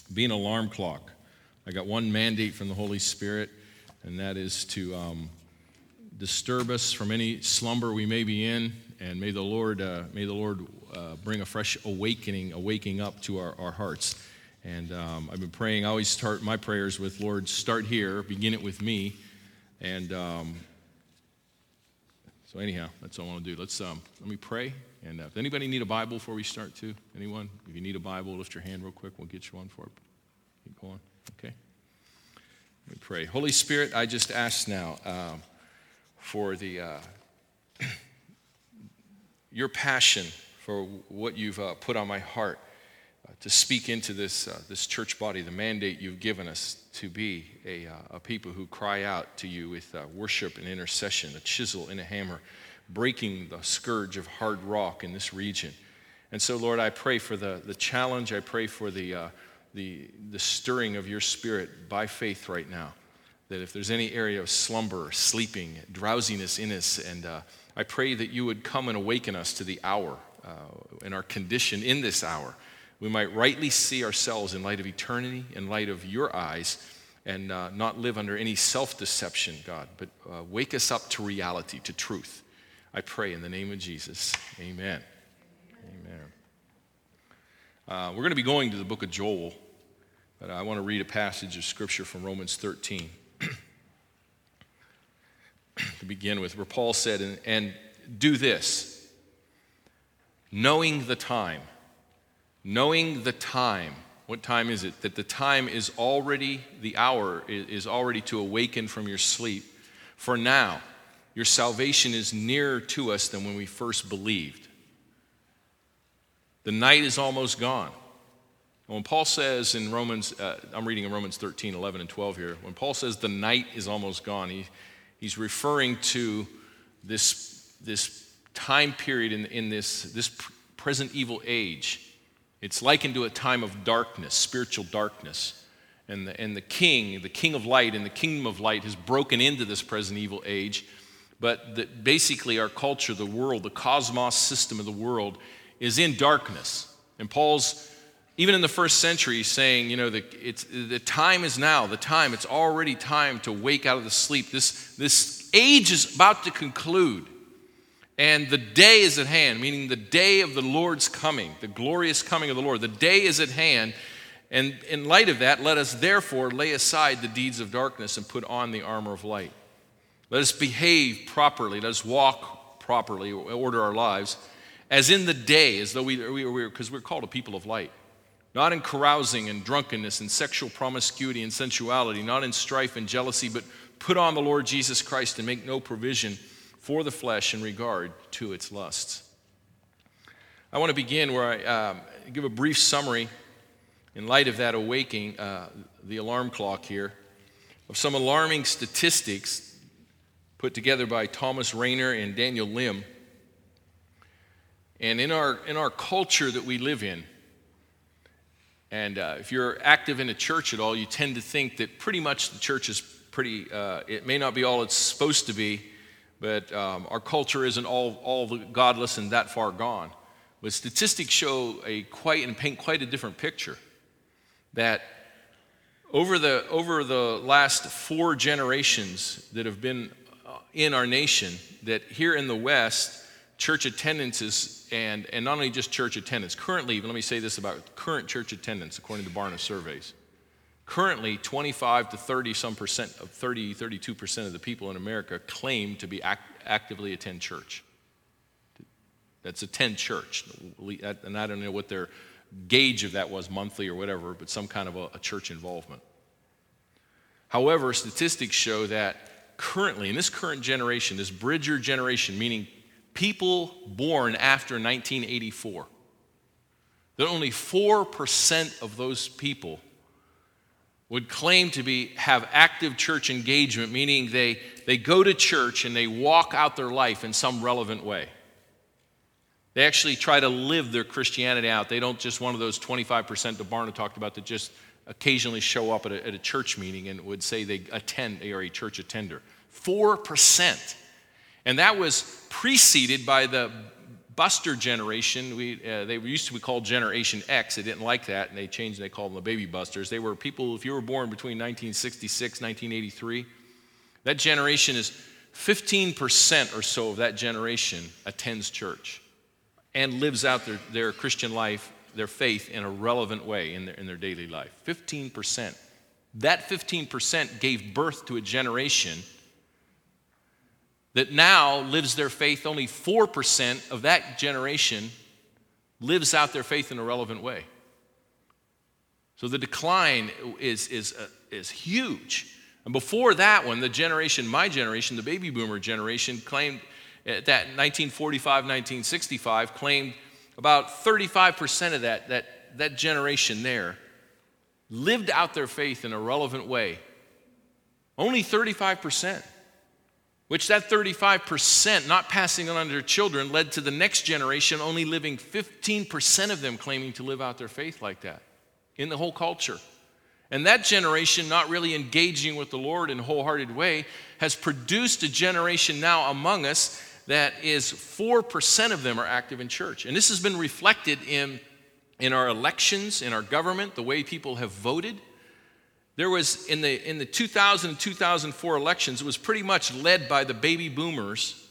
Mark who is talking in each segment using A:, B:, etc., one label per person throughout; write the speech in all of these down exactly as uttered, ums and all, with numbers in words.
A: be an alarm clock. I got one mandate from the Holy Spirit, and that is to um, disturb us from any slumber we may be in, and may the Lord uh, may the Lord uh, bring a fresh awakening, a waking up to our, our hearts. And um, I've been praying. I always start my prayers with, Lord, start here, begin it with me. And um, so anyhow, that's all I want to do. Let's um, let me pray. And uh, if anybody need a Bible before we start too? Anyone? If you need a Bible, lift your hand real quick. We'll get you one for it. Keep going. Okay. Let me pray. Holy Spirit, I just ask now um, for the uh, your passion for what you've uh, put on my heart uh, to speak into this uh, this church body, the mandate you've given us to be a, uh, a people who cry out to you with uh, worship and intercession, a chisel and a hammer, breaking the scourge of hard rock in this region. And so, Lord, I pray for the, the challenge. I pray for the, uh, the, the stirring of your Spirit by faith right now, that if there's any area of slumber, sleeping, drowsiness in us, and uh, I pray that you would come and awaken us to the hour uh, and our condition in this hour. We might rightly see ourselves in light of eternity, in light of your eyes, and uh, not live under any self-deception, God, but uh, wake us up to reality, to truth. I pray in the name of Jesus. Amen. Amen. Uh, we're going to be going to the book of Joel, but I want to read a passage of scripture from Romans thirteen to begin with, where Paul said, and, and do this, knowing the time. Knowing the time. What time is it? That the time is already, the hour is already to awaken from your sleep. For now, your salvation is nearer to us than when we first believed. The night is almost gone. When Paul says in Romans, uh, I'm reading in Romans thirteen, eleven, and twelve here. When Paul says the night is almost gone, he, he's referring to this, this time period in, in this, this present evil age. It's likened to a time of darkness, spiritual darkness. And the, and the king, the king of light and the kingdom of light has broken into this present evil age. But the, basically our culture, the world, the cosmos system of the world is in darkness. And Paul's, even in the first century, saying, you know, the, it's, the time is now, the time, it's already time to wake out of the sleep. This, this age is about to conclude. And the day is at hand, meaning the day of the Lord's coming, the glorious coming of the Lord. The day is at hand. And in light of that, let us therefore lay aside the deeds of darkness and put on the armor of light. Let us behave properly. Let us walk properly, order our lives, as in the day, as though we, we were, because we're called a people of light. Not in carousing and drunkenness and sexual promiscuity and sensuality, not in strife and jealousy, but put on the Lord Jesus Christ and make no provision for the flesh in regard to its lusts. I want to begin where I um, give a brief summary in light of that awakening, uh, the alarm clock here, of some alarming statistics put together by Thomas Rainer and Daniel Lim. And in our in our culture that we live in, and uh, if you're active in a church at all, you tend to think that pretty much the church is pretty, uh, it may not be all it's supposed to be, but um, our culture isn't all, all godless and that far gone. But statistics show a quite and paint quite a different picture. That over the over the last four generations that have been in our nation, that here in the West, church attendance is, and, and not only just church attendance, currently, let me say this about current church attendance, according to Barna surveys. Currently, twenty-five to thirty some percent of thirty, thirty-two percent of the people in America claim to be act, actively attend church. That's attend church. And I don't know what their gauge of that was, monthly or whatever, but some kind of a, a church involvement. However, statistics show that currently, in this current generation, this Bridger generation, meaning people born after nineteen eighty-four, that only four percent of those people would claim to be have active church engagement, meaning they, they go to church and they walk out their life in some relevant way. They actually try to live their Christianity out. They don't just one of those twenty-five percent that Barna talked about that just occasionally show up at a, at a church meeting and would say they attend, they are a church attender. four percent. And that was preceded by the buster generation. We, uh, they used to be called Generation X. They didn't like that, and they changed. They called them the baby busters. They were people, if you were born between nineteen sixty-six, nineteen eighty-three, that generation is fifteen percent or so of that generation attends church and lives out their, their Christian life, their faith in a relevant way in their, in their daily life. fifteen percent. That fifteen percent gave birth to a generation that now lives their faith. Only four percent of that generation lives out their faith in a relevant way. So the decline is, is, uh, is huge. And before that one, the generation, my generation, the baby boomer generation, claimed at that nineteen forty-five, nineteen sixty-five, claimed about thirty-five percent of that, that, that generation there lived out their faith in a relevant way. Only thirty-five percent. Which that thirty-five percent not passing on to their children led to the next generation only living fifteen percent of them claiming to live out their faith like that in the whole culture. And that generation not really engaging with the Lord in a wholehearted way has produced a generation now among us that is four percent of them are active in church. And this has been reflected in, in our elections, in our government, the way people have voted. There was, in the in the two thousand and two thousand four elections, it was pretty much led by the baby boomers.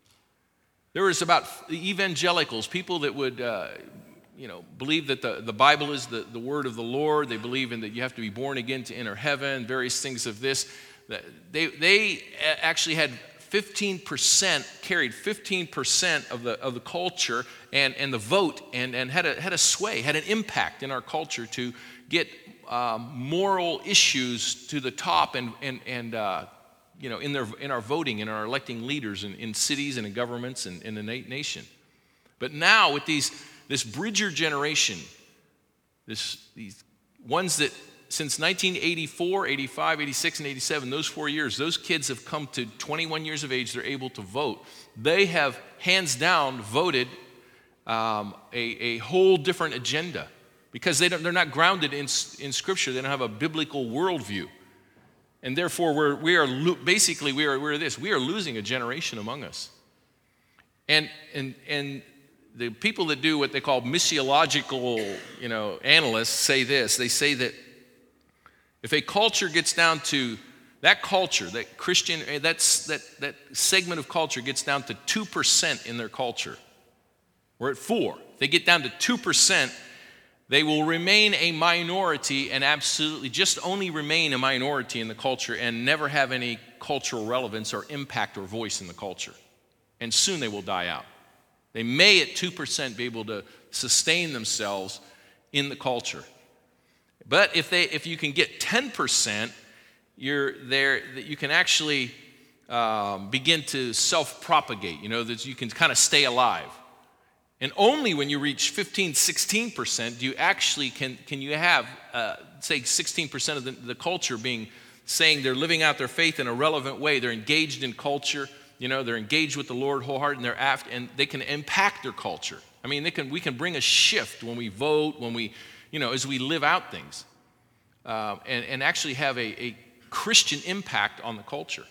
A: There was about evangelicals, people that would, uh, you know, believe that the, the Bible is the, the word of the Lord. They believe in that you have to be born again to enter heaven, various things of this. They, they actually had fifteen percent, carried fifteen percent of the, of the culture and, and the vote, and, and had, a, had a sway, had an impact in our culture to get Uh, moral issues to the top and, and, and uh, you know, in, their, in our voting, in our electing leaders in, in cities and in governments and in the na- nation. But now with these, this Bridger generation, this, these ones that since nineteen eighty-four, eighty-five, eighty-six, and eighty-seven, those four years, those kids have come to twenty-one years of age, they're able to vote. They have hands down voted um, a, a whole different agenda. Because they don't, they're not grounded in, in Scripture. They don't have a biblical worldview. And therefore, we're, we are lo- basically, we are, we're this. We are losing a generation among us. And, and, and the people that do what they call missiological, you know, analysts say this. They say that if a culture gets down to, that culture, that Christian, that's, that, that segment of culture gets down to two percent in their culture. We're at four. If they get down to two percent, they will remain a minority and absolutely just only remain a minority in the culture and never have any cultural relevance or impact or voice in the culture. And soon they will die out. They may at two percent be able to sustain themselves in the culture. But if they, if you can get ten percent, you're there, that you can actually um, begin to self-propagate, you know, that you can kind of stay alive. And only when you reach fifteen, sixteen percent do you actually can, can you have, uh, say, sixteen percent of the, the culture being, saying they're living out their faith in a relevant way. They're engaged in culture, you know, they're engaged with the Lord wholeheartedly, and they're after, and they can impact their culture. I mean, they can, we can bring a shift when we vote, when we, you know, as we live out things, uh, and, and actually have a, a Christian impact on the culture.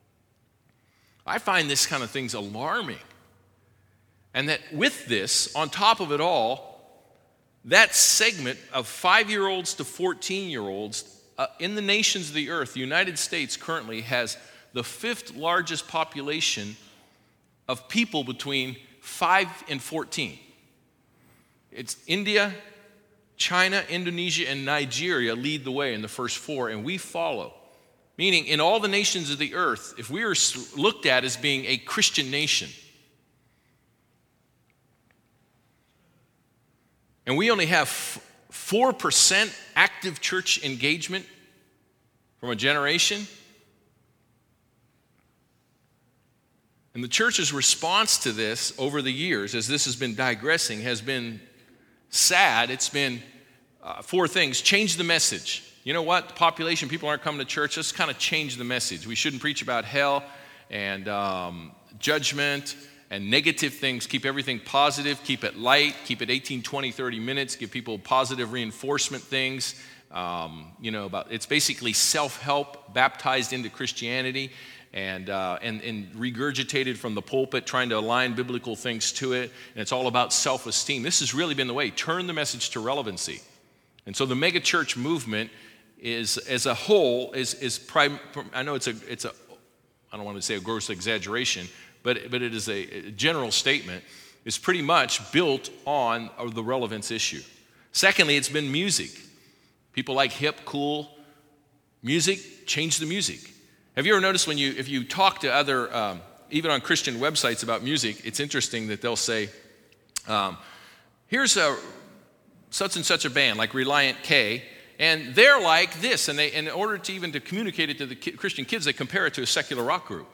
A: I find this kind of things alarming. And that with this, on top of it all, that segment of five-year-olds to fourteen-year-olds uh, in the nations of the earth, the United States currently has the fifth largest population of people between five and fourteen. It's India, China, Indonesia, and Nigeria lead the way in the first four, and we follow. Meaning, in all the nations of the earth, if we are looked at as being a Christian nation, and we only have four percent active church engagement from a generation. And the church's response to this over the years, as this has been digressing, has been sad. It's been uh, four things. Change the message. You know what? The population, people aren't coming to church. Let's kind of change the message. We shouldn't preach about hell and um, judgment and negative things. Keep everything positive, keep it light, keep it eighteen, twenty, thirty minutes, give people positive reinforcement things. Um, you know, about it's basically self-help baptized into Christianity. and, uh, and, and regurgitated from the pulpit, trying to align biblical things to it. And it's all about self-esteem. This has really been the way. Turn the message to relevancy. And so the megachurch movement is, as a whole, is, is prim- I know it's a, it's a, I don't want to say a gross exaggeration, but, but it is a, a general statement, is pretty much built on the relevance issue. Secondly, it's been music. People like hip, cool music, change the music. Have you ever noticed when you, if you talk to other, um, even on Christian websites about music, it's interesting that they'll say, um, here's a such and such a band, like Reliant K, and they're like this, and they, and in order to even to communicate it to the Christian kids, they compare it to a secular rock group.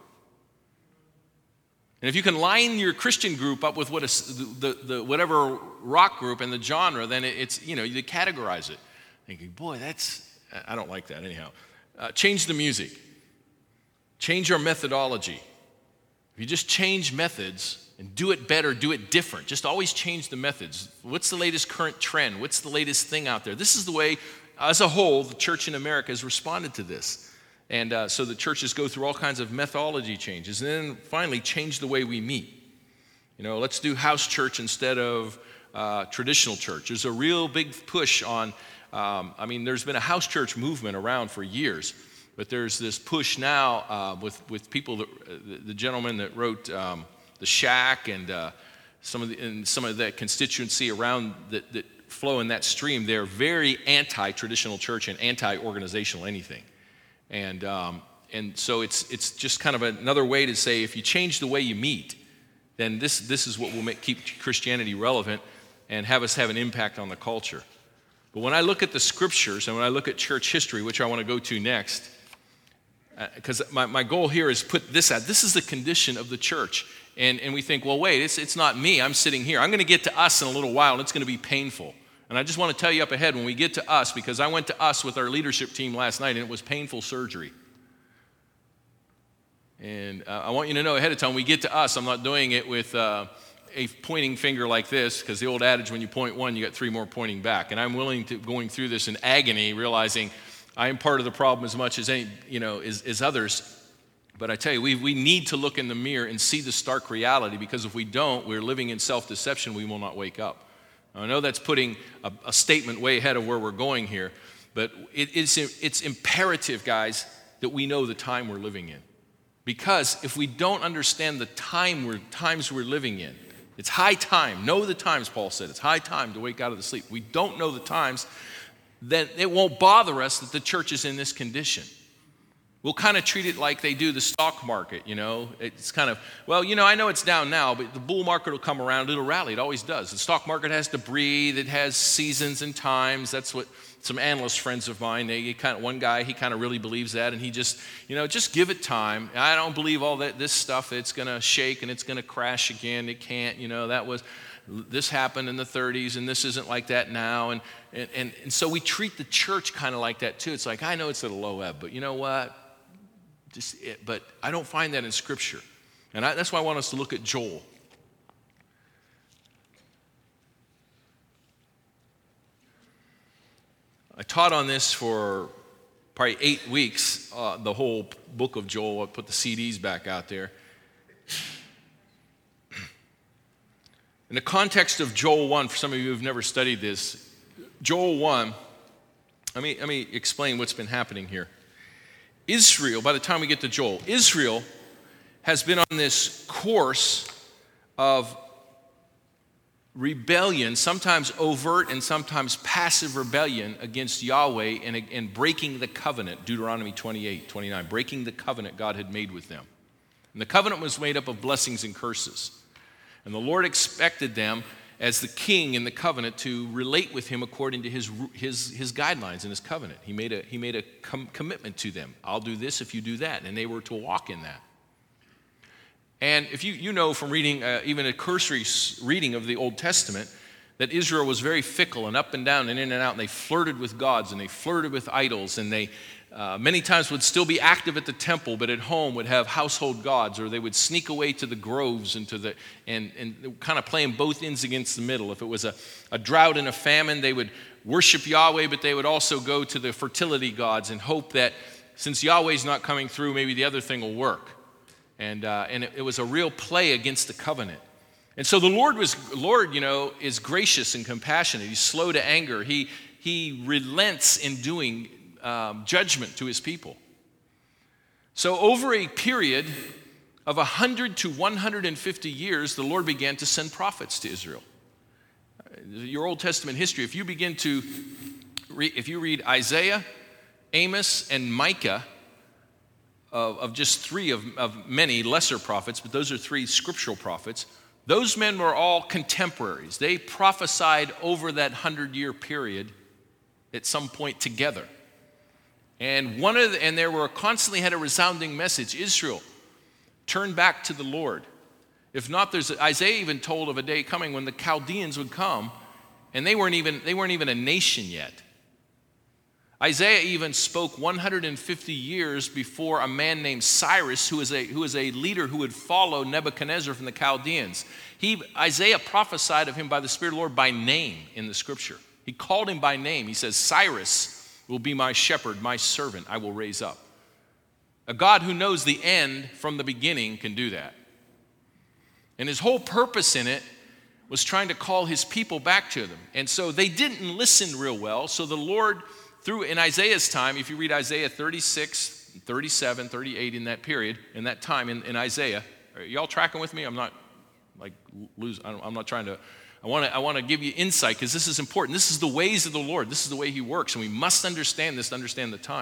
A: And if you can line your Christian group up with what a, the, the whatever rock group and the genre, then it's, you know, you categorize it. Thinking, boy, that's, I don't like that anyhow. Uh, change the music. Change our methodology. If you just change methods and do it better, do it different. Just always change the methods. What's the latest current trend? What's the latest thing out there? This is the way, as a whole, the church in America has responded to this. And uh, so the churches go through all kinds of methodology changes. And then finally, change the way we meet. You know, let's do house church instead of uh, traditional church. There's a real big push on, um, I mean, there's been a house church movement around for years. But there's this push now uh, with, with people, that, uh, the, the gentleman that wrote um, The Shack and uh, some of the, and some of that constituency around that, that flow in that stream, they're very anti-traditional church and anti-organizational anything. And um, and so it's it's just kind of another way to say, if you change the way you meet, then this, this is what will make, keep Christianity relevant and have us have an impact on the culture. But when I look at the scriptures and when I look at church history, which I want to go to next, because uh, my, my goal here is put this out. This is the condition of the church. And, and we think, well, wait, it's, it's not me. I'm sitting here. I'm going to get to us in a little while, and it's going to be painful. And I just want to tell you up ahead, when we get to us, because I went to us with our leadership team last night, and it was painful surgery. And uh, I want you to know ahead of time, when we get to us, I'm not doing it with uh, a pointing finger like this, because the old adage, when you point one, you got three more pointing back. And I'm willing to going through this in agony, realizing I am part of the problem as much as any, you know, as, as others. But I tell you, we, we need to look in the mirror and see the stark reality, because if we don't, we're living in self-deception. We will not wake up. Now, I know that's putting a, a statement way ahead of where we're going here, but it, it's, it's imperative, guys, that we know the time we're living in. Because if we don't understand the time we're, times we're living in, it's high time. Know the times, Paul said. It's high time to wake out of the sleep. We don't know the times, then it won't bother us that the church is in this condition. We'll kind of treat it like they do the stock market, you know. It's kind of, well, you know, I know it's down now, but the bull market will come around. It'll rally. It always does. The stock market has to breathe. It has seasons and times. That's what some analyst friends of mine, they kind of, one guy, he kind of really believes that, and he just, you know, just give it time. I don't believe all that this stuff, it's going to shake and it's going to crash again. It can't, you know, that was, this happened in the thirties, and this isn't like that now. And, and, and, and so we treat the church kind of like that too. It's like, I know it's at a low ebb, but you know what? Just it, but I don't find that in Scripture. And I, that's why I want us to look at Joel. I taught on this for probably eight weeks, uh, the whole book of Joel. I put the C Ds back out there. In the context of Joel one, for some of you who've never studied this, Joel one, let me, let me explain what's been happening here. Israel, by the time we get to Joel, Israel has been on this course of rebellion, sometimes overt and sometimes passive rebellion against Yahweh and, and breaking the covenant, Deuteronomy twenty-eight, twenty-nine, breaking the covenant God had made with them. And the covenant was made up of blessings and curses. And the Lord expected them, as the king in the covenant, to relate with him according to his, his, his guidelines in his covenant. He made a, he made a com- commitment to them. I'll do this if you do that. And they were to walk in that. And if you, you know from reading uh, even a cursory reading of the Old Testament, that Israel was very fickle and up and down and in and out. And they flirted with gods and they flirted with idols. And they uh, many times would still be active at the temple, but at home would have household gods, or they would sneak away to the groves and to the and, and kind of playing both ends against the middle. If it was a, a drought and a famine, they would worship Yahweh, but they would also go to the fertility gods and hope that since Yahweh's not coming through, maybe the other thing will work. And, uh, and it, it was a real play against the covenant. And so the Lord was, Lord, you know, is gracious and compassionate. He's slow to anger. He, he relents in doing um, judgment to his people. So over a period of one hundred to one hundred fifty years, the Lord began to send prophets to Israel. Your Old Testament history, if you begin to, re- if you read Isaiah, Amos, and Micah, of, of just three of, of many lesser prophets, but those are three scriptural prophets, those men were all contemporaries. They prophesied over that hundred-year period at some point together. And one of the, and there were constantly had a resounding message: Israel, turn back to the Lord. If not, there's Isaiah even told of a day coming when the Chaldeans would come, and they weren't even they weren't even a nation yet. Isaiah even spoke one hundred fifty years before a man named Cyrus, who is a who is a leader who would follow Nebuchadnezzar from the Chaldeans. He Isaiah prophesied of him by the Spirit of the Lord by name in the Scripture. He called him by name. He says, "Cyrus will be my shepherd, my servant I will raise up." A God who knows the end from the beginning can do that. And his whole purpose in it was trying to call his people back to them. And so they didn't listen real well. So the Lord, through in Isaiah's time, if you read Isaiah thirty-six, thirty-seven, thirty-eight in that period, in that time in, in Isaiah, are y'all tracking with me? I'm not like lose. I'm not trying to. I want to I want to give you insight because this is important. This is the ways of the Lord. This is the way he works, and we must understand this to understand the time.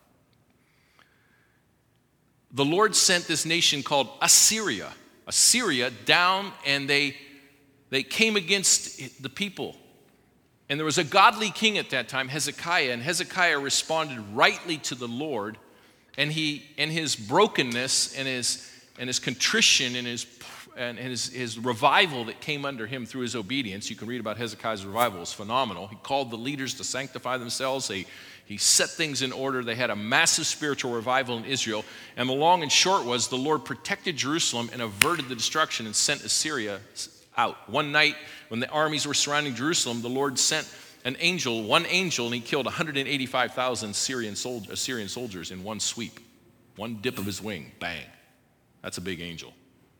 A: The Lord sent this nation called Assyria. Assyria down, and they they came against the people. And there was a godly king at that time, Hezekiah, and Hezekiah responded rightly to the Lord, and he and his brokenness and his and his contrition and his and his, his revival that came under him through his obedience. You can read about Hezekiah's revival. It's phenomenal. He called the leaders to sanctify themselves. They, he set things in order. They had a massive spiritual revival in Israel. And the long and short was the Lord protected Jerusalem and averted the destruction and sent Assyria out. One night when the armies were surrounding Jerusalem, the Lord sent an angel, one angel, and he killed one hundred eighty-five thousand Syrian soldiers, Assyrian soldiers in one sweep. One dip of his wing, bang. That's a big angel.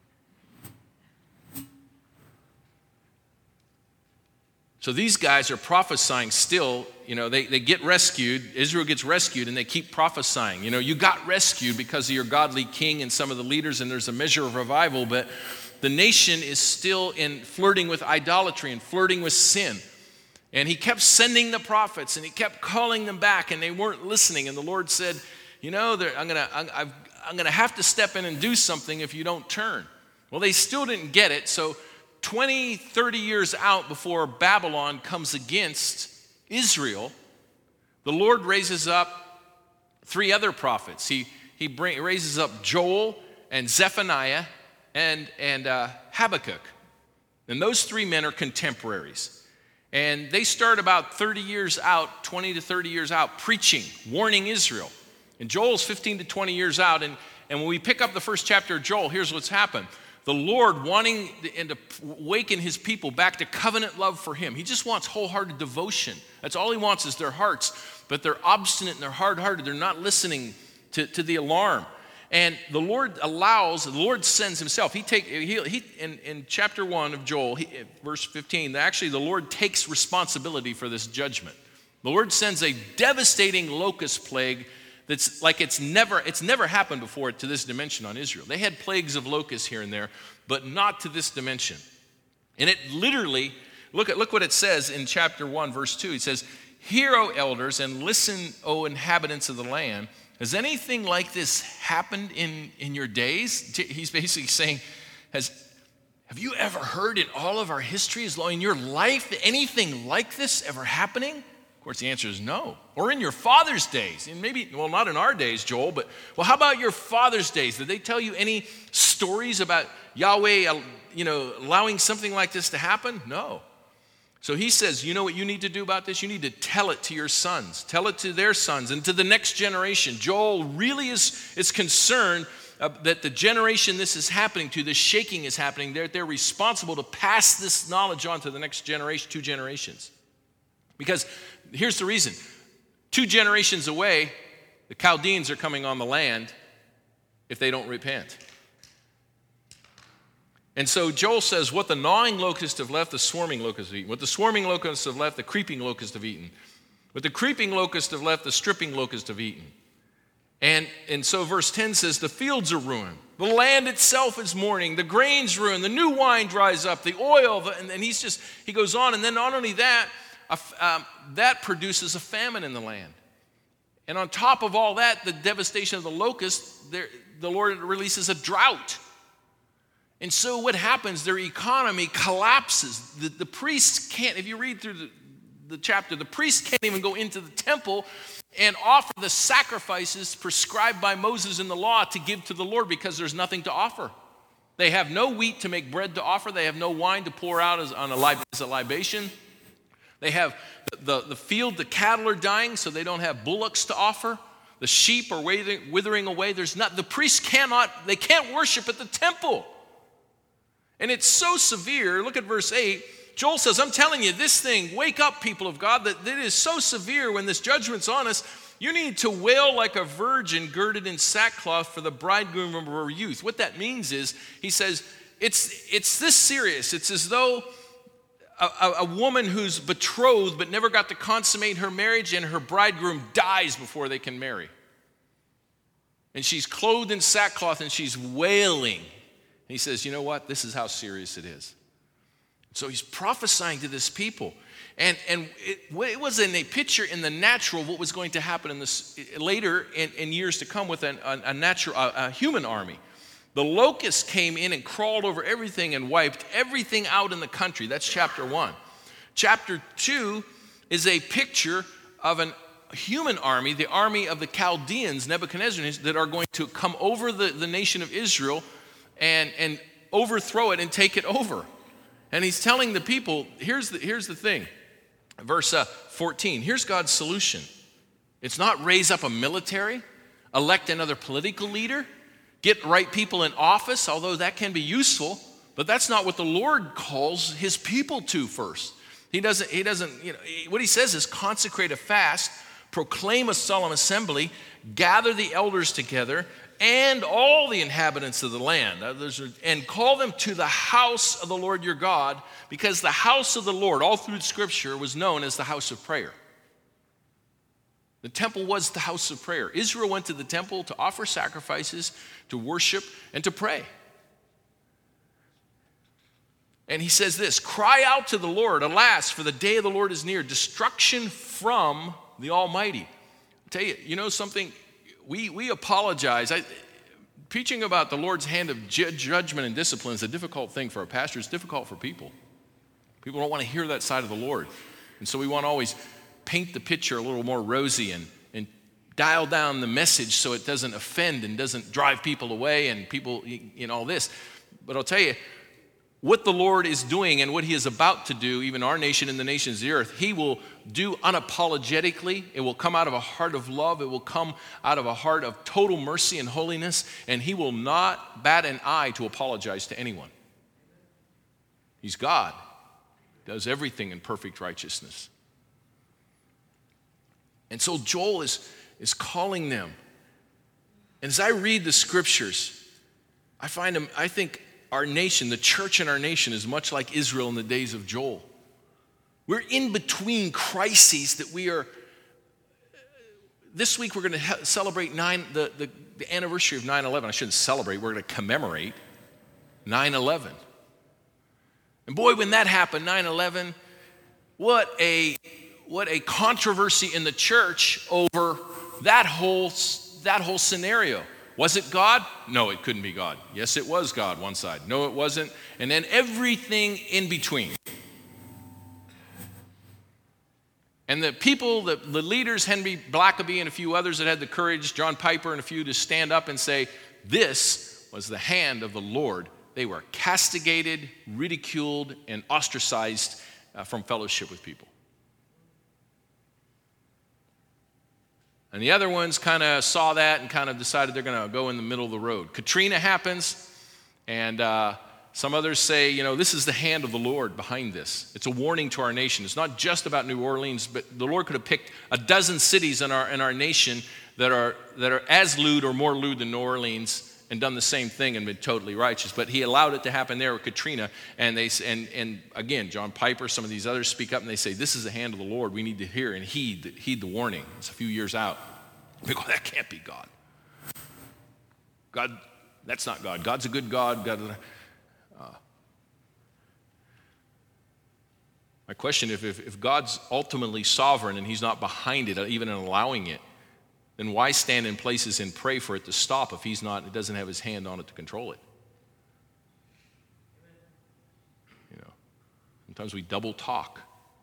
A: So these guys are prophesying still, you know, they, they get rescued, Israel gets rescued, and they keep prophesying. You know, you got rescued because of your godly king and some of the leaders, and there's a measure of revival, but the nation is still in flirting with idolatry and flirting with sin. And he kept sending the prophets, and he kept calling them back, and they weren't listening. And the Lord said, you know, I'm gonna, I'm, I'm gonna have to step in and do something if you don't turn. Well, they still didn't get it, so twenty, thirty years out before Babylon comes against Israel, the Lord raises up three other prophets. He, he bring, raises up Joel and Zephaniah and, and uh, Habakkuk. And those three men are contemporaries. And they start about thirty years out, twenty to thirty years out, preaching, warning Israel. And Joel's fifteen to twenty years out. And, and when we pick up the first chapter of Joel, here's what's happened. The Lord wanting and to awaken his people back to covenant love for him. He just wants wholehearted devotion. That's all he wants is their hearts. But they're obstinate and they're hard-hearted. They're not listening to, to the alarm. And the Lord allows, the Lord sends himself. He take he, he in, in chapter one of Joel, he, verse fifteen, actually the Lord takes responsibility for this judgment. The Lord sends a devastating locust plague that's like it's never it's never happened before to this dimension on Israel. They had plagues of locusts here and there, but not to this dimension. And it literally, look at look what it says in chapter one, verse two. It says, "Hear, O elders, and listen, O inhabitants of the land. Has anything like this happened in, in your days?" He's basically saying, Has have you ever heard in all of our history, as long in your life, anything like this ever happening? Of course, the answer is no. Or in your father's days. And maybe, well, not in our days, Joel, but, well, how about your father's days? Did they tell you any stories about Yahweh, you know, allowing something like this to happen? No. So he says, you know what you need to do about this? You need to tell it to your sons. Tell it to their sons and to the next generation. Joel really is, is concerned uh, that the generation this is happening to, the shaking is happening, they're, they're responsible to pass this knowledge on to the next generation, two generations. Because here's the reason. Two generations away, The Chaldeans are coming on the land if they don't repent. And so Joel says, what the gnawing locusts have left, the swarming locusts have eaten. What the swarming locusts have left, the creeping locusts have eaten. What the creeping locusts have left, the stripping locusts have eaten. And, and so verse ten says, the fields are ruined. The land itself is mourning. The grain's ruined. The new wine dries up. The oil, the, and, and he's just, he goes on. And then not only that, a, um, that produces a famine in the land. And on top of all that, the devastation of the locusts, there, the Lord releases a drought. And so what happens, their economy collapses. The, the priests can't, if you read through the, the chapter, the priests can't even go into the temple and offer the sacrifices prescribed by Moses in the law to give to the Lord because there's nothing to offer. They have no wheat to make bread to offer. They have no wine to pour out as, on a, lib- as a libation. They have the, the, the field, the cattle are dying, so they don't have bullocks to offer. The sheep are withering, withering away. There's not, the priests cannot, they can't worship at the temple. And it's so severe. Look at verse eight. Joel says, I'm telling you, this thing, wake up, people of God, that it is so severe when this judgment's on us, you need to wail like a virgin girded in sackcloth for the bridegroom of her youth. What that means is, he says, it's, it's this serious. It's as though a, a, a woman who's betrothed but never got to consummate her marriage and her bridegroom dies before they can marry. And she's clothed in sackcloth and she's wailing. He says, you know what? This is how serious it is. So he's prophesying to this people. And, and it, it was in a picture in the natural of what was going to happen in this later in, in years to come with an, a, a natural, a, a human army. The locusts came in and crawled over everything and wiped everything out in the country. That's chapter one. Chapter two is a picture of an human army, the army of the Chaldeans, Nebuchadnezzar, that are going to come over the, the nation of Israel and, and overthrow it and take it over. And he's telling the people, here's the, here's the thing. Verse uh, fourteen, here's God's solution. It's not raise up a military, elect another political leader, get right people in office, although that can be useful, but that's not what the Lord calls his people to first. He doesn't, he doesn't, you know, what he says is consecrate a fast, proclaim a solemn assembly, gather the elders together, and all the inhabitants of the land, and call them to the house of the Lord your God, because the house of the Lord, all through Scripture, was known as the house of prayer. The temple was the house of prayer. Israel went to the temple to offer sacrifices, to worship, and to pray. And he says this, cry out to the Lord, alas, for the day of the Lord is near, destruction from the Almighty. I'll tell you, you know something? We we apologize. I, preaching about the Lord's hand of ju- judgment and discipline is a difficult thing for a pastor. It's difficult for people. People don't want to hear that side of the Lord. And so we want to always paint the picture a little more rosy and, and dial down the message so it doesn't offend and doesn't drive people away and people, you know, all this. But I'll tell you, what the Lord is doing and what he is about to do, even our nation and the nations of the earth, he will do unapologetically. It will come out of a heart of love. It will come out of a heart of total mercy and holiness, and he will not bat an eye to apologize to anyone. He's God, does everything in perfect righteousness. And so Joel is, is calling them. And as I read the scriptures, I find him, I think, our nation, the church in our nation, is much like Israel in the days of Joel. We're in between crises that we are. This week we're going to celebrate nine, the, the, the anniversary of nine eleven. I shouldn't celebrate, we're going to commemorate nine eleven. And boy, when that happened, nine eleven, what a, what a controversy in the church over that whole, that whole scenario. Was it God? No, it couldn't be God. Yes, it was God, one side. No, it wasn't. And then everything in between. And the people, the, the leaders, Henry Blackaby and a few others that had the courage, John Piper and a few, to stand up and say, this was the hand of the Lord. They were castigated, ridiculed, and ostracized uh, from fellowship with people. And the other ones kind of saw that and kind of decided they're going to go in the middle of the road. Katrina happens, and uh, some others say, you know, this is the hand of the Lord behind this. It's a warning to our nation. It's not just about New Orleans, but the Lord could have picked a dozen cities in our in our nation that are, that are as lewd or more lewd than New Orleans and done the same thing and been totally righteous. But he allowed it to happen there with Katrina. And they and and again, John Piper, some of these others speak up and they say, this is the hand of the Lord. We need to hear and heed, heed the warning. It's a few years out. We go, that can't be God. God, that's not God. God's a good God. God, uh, my question, if, if, if God's ultimately sovereign and he's not behind it, even in allowing it, then why stand in places and pray for it to stop if he's not, it doesn't have his hand on it to control it? You know, sometimes we double talk.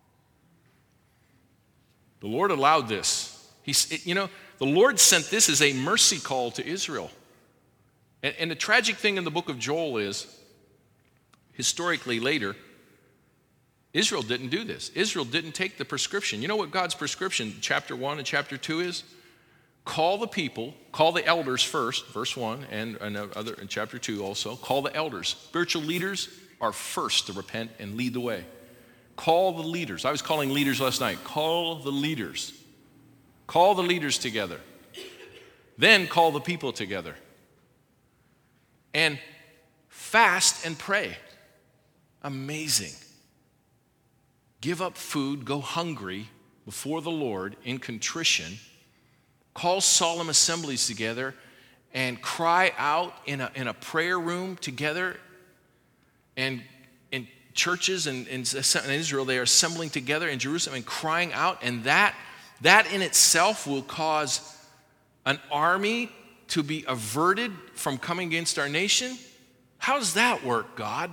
A: The Lord allowed this. He's, you know, the Lord sent this as a mercy call to Israel. And, and the tragic thing in the book of Joel is, historically later, Israel didn't do this. Israel didn't take the prescription. You know what God's prescription, chapter one and chapter two is? Call the people, call the elders first, verse one, and, and other in chapter two also. Call the elders. Spiritual leaders are first to repent and lead the way. Call the leaders. I was calling leaders last night. Call the leaders. Call the leaders together. Then call the people together. And fast and pray. Amazing. Give up food, go hungry before the Lord in contrition. Call solemn assemblies together and cry out in a, in a prayer room together. And in churches and in, in Israel, they are assembling together in Jerusalem and crying out. And that, that in itself will cause an army to be averted from coming against our nation. How does that work, God?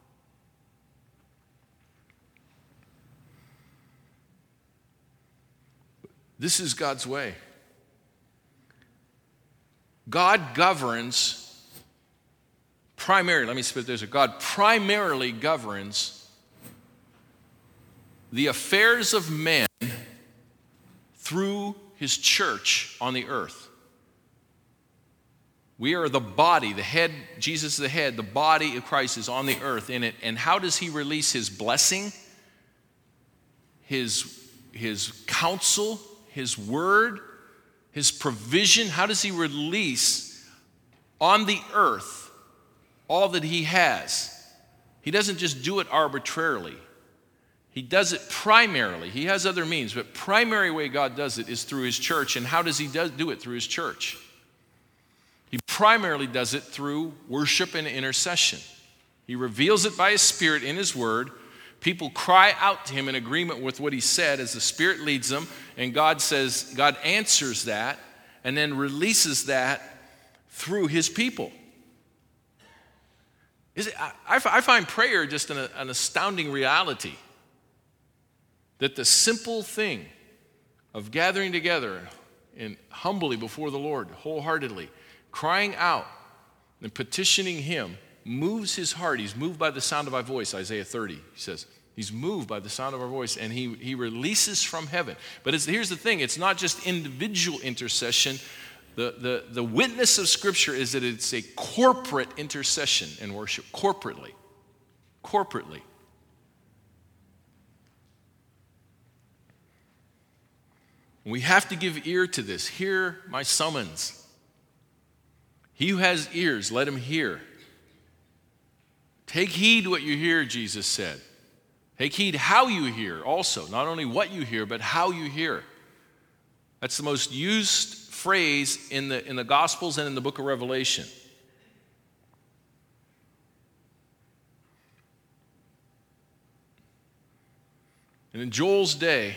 A: This is God's way. God governs primarily, let me spit this, God primarily governs the affairs of men through his church on the earth. We are the body, the head, Jesus is the head, the body of Christ is on the earth in it. And how does he release his blessing, his, his counsel, his word, his provision? How does he release on the earth all that he has? He doesn't just do it arbitrarily. He does it primarily. He has other means, but primary way God does it is through his church. And how does he do it through his church? He primarily does it through worship and intercession. He reveals it by his Spirit in his word. People cry out to him in agreement with what he said as the Spirit leads them, and God says, God answers that and then releases that through his people. Is it, I, I find prayer just an, an astounding reality. That the simple thing of gathering together and humbly before the Lord, wholeheartedly, crying out and petitioning him moves his heart. He's moved by the sound of my voice, Isaiah thirty. He says, he's moved by the sound of our voice, and he, he releases from heaven. But it's, here's the thing, it's not just individual intercession. The, the, the witness of Scripture is that it's a corporate intercession and worship, corporately. Corporately. We have to give ear to this. Hear my summons. He who has ears, let him hear. Take heed what you hear, Jesus said. Take heed how you hear also. Not only what you hear, but how you hear. That's the most used phrase in the, in the Gospels and in the book of Revelation. And in Joel's day,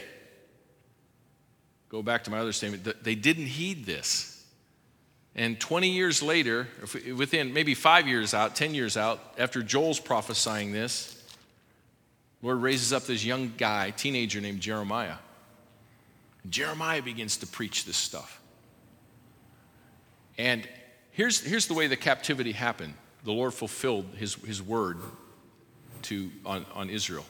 A: go back to my other statement, they didn't heed this. And twenty years later, within maybe five years out, ten years out, after Joel's prophesying this, the Lord raises up this young guy, teenager named Jeremiah. Jeremiah begins to preach this stuff. And here's, here's the way the captivity happened. The Lord fulfilled his, his word to, on, on Israel.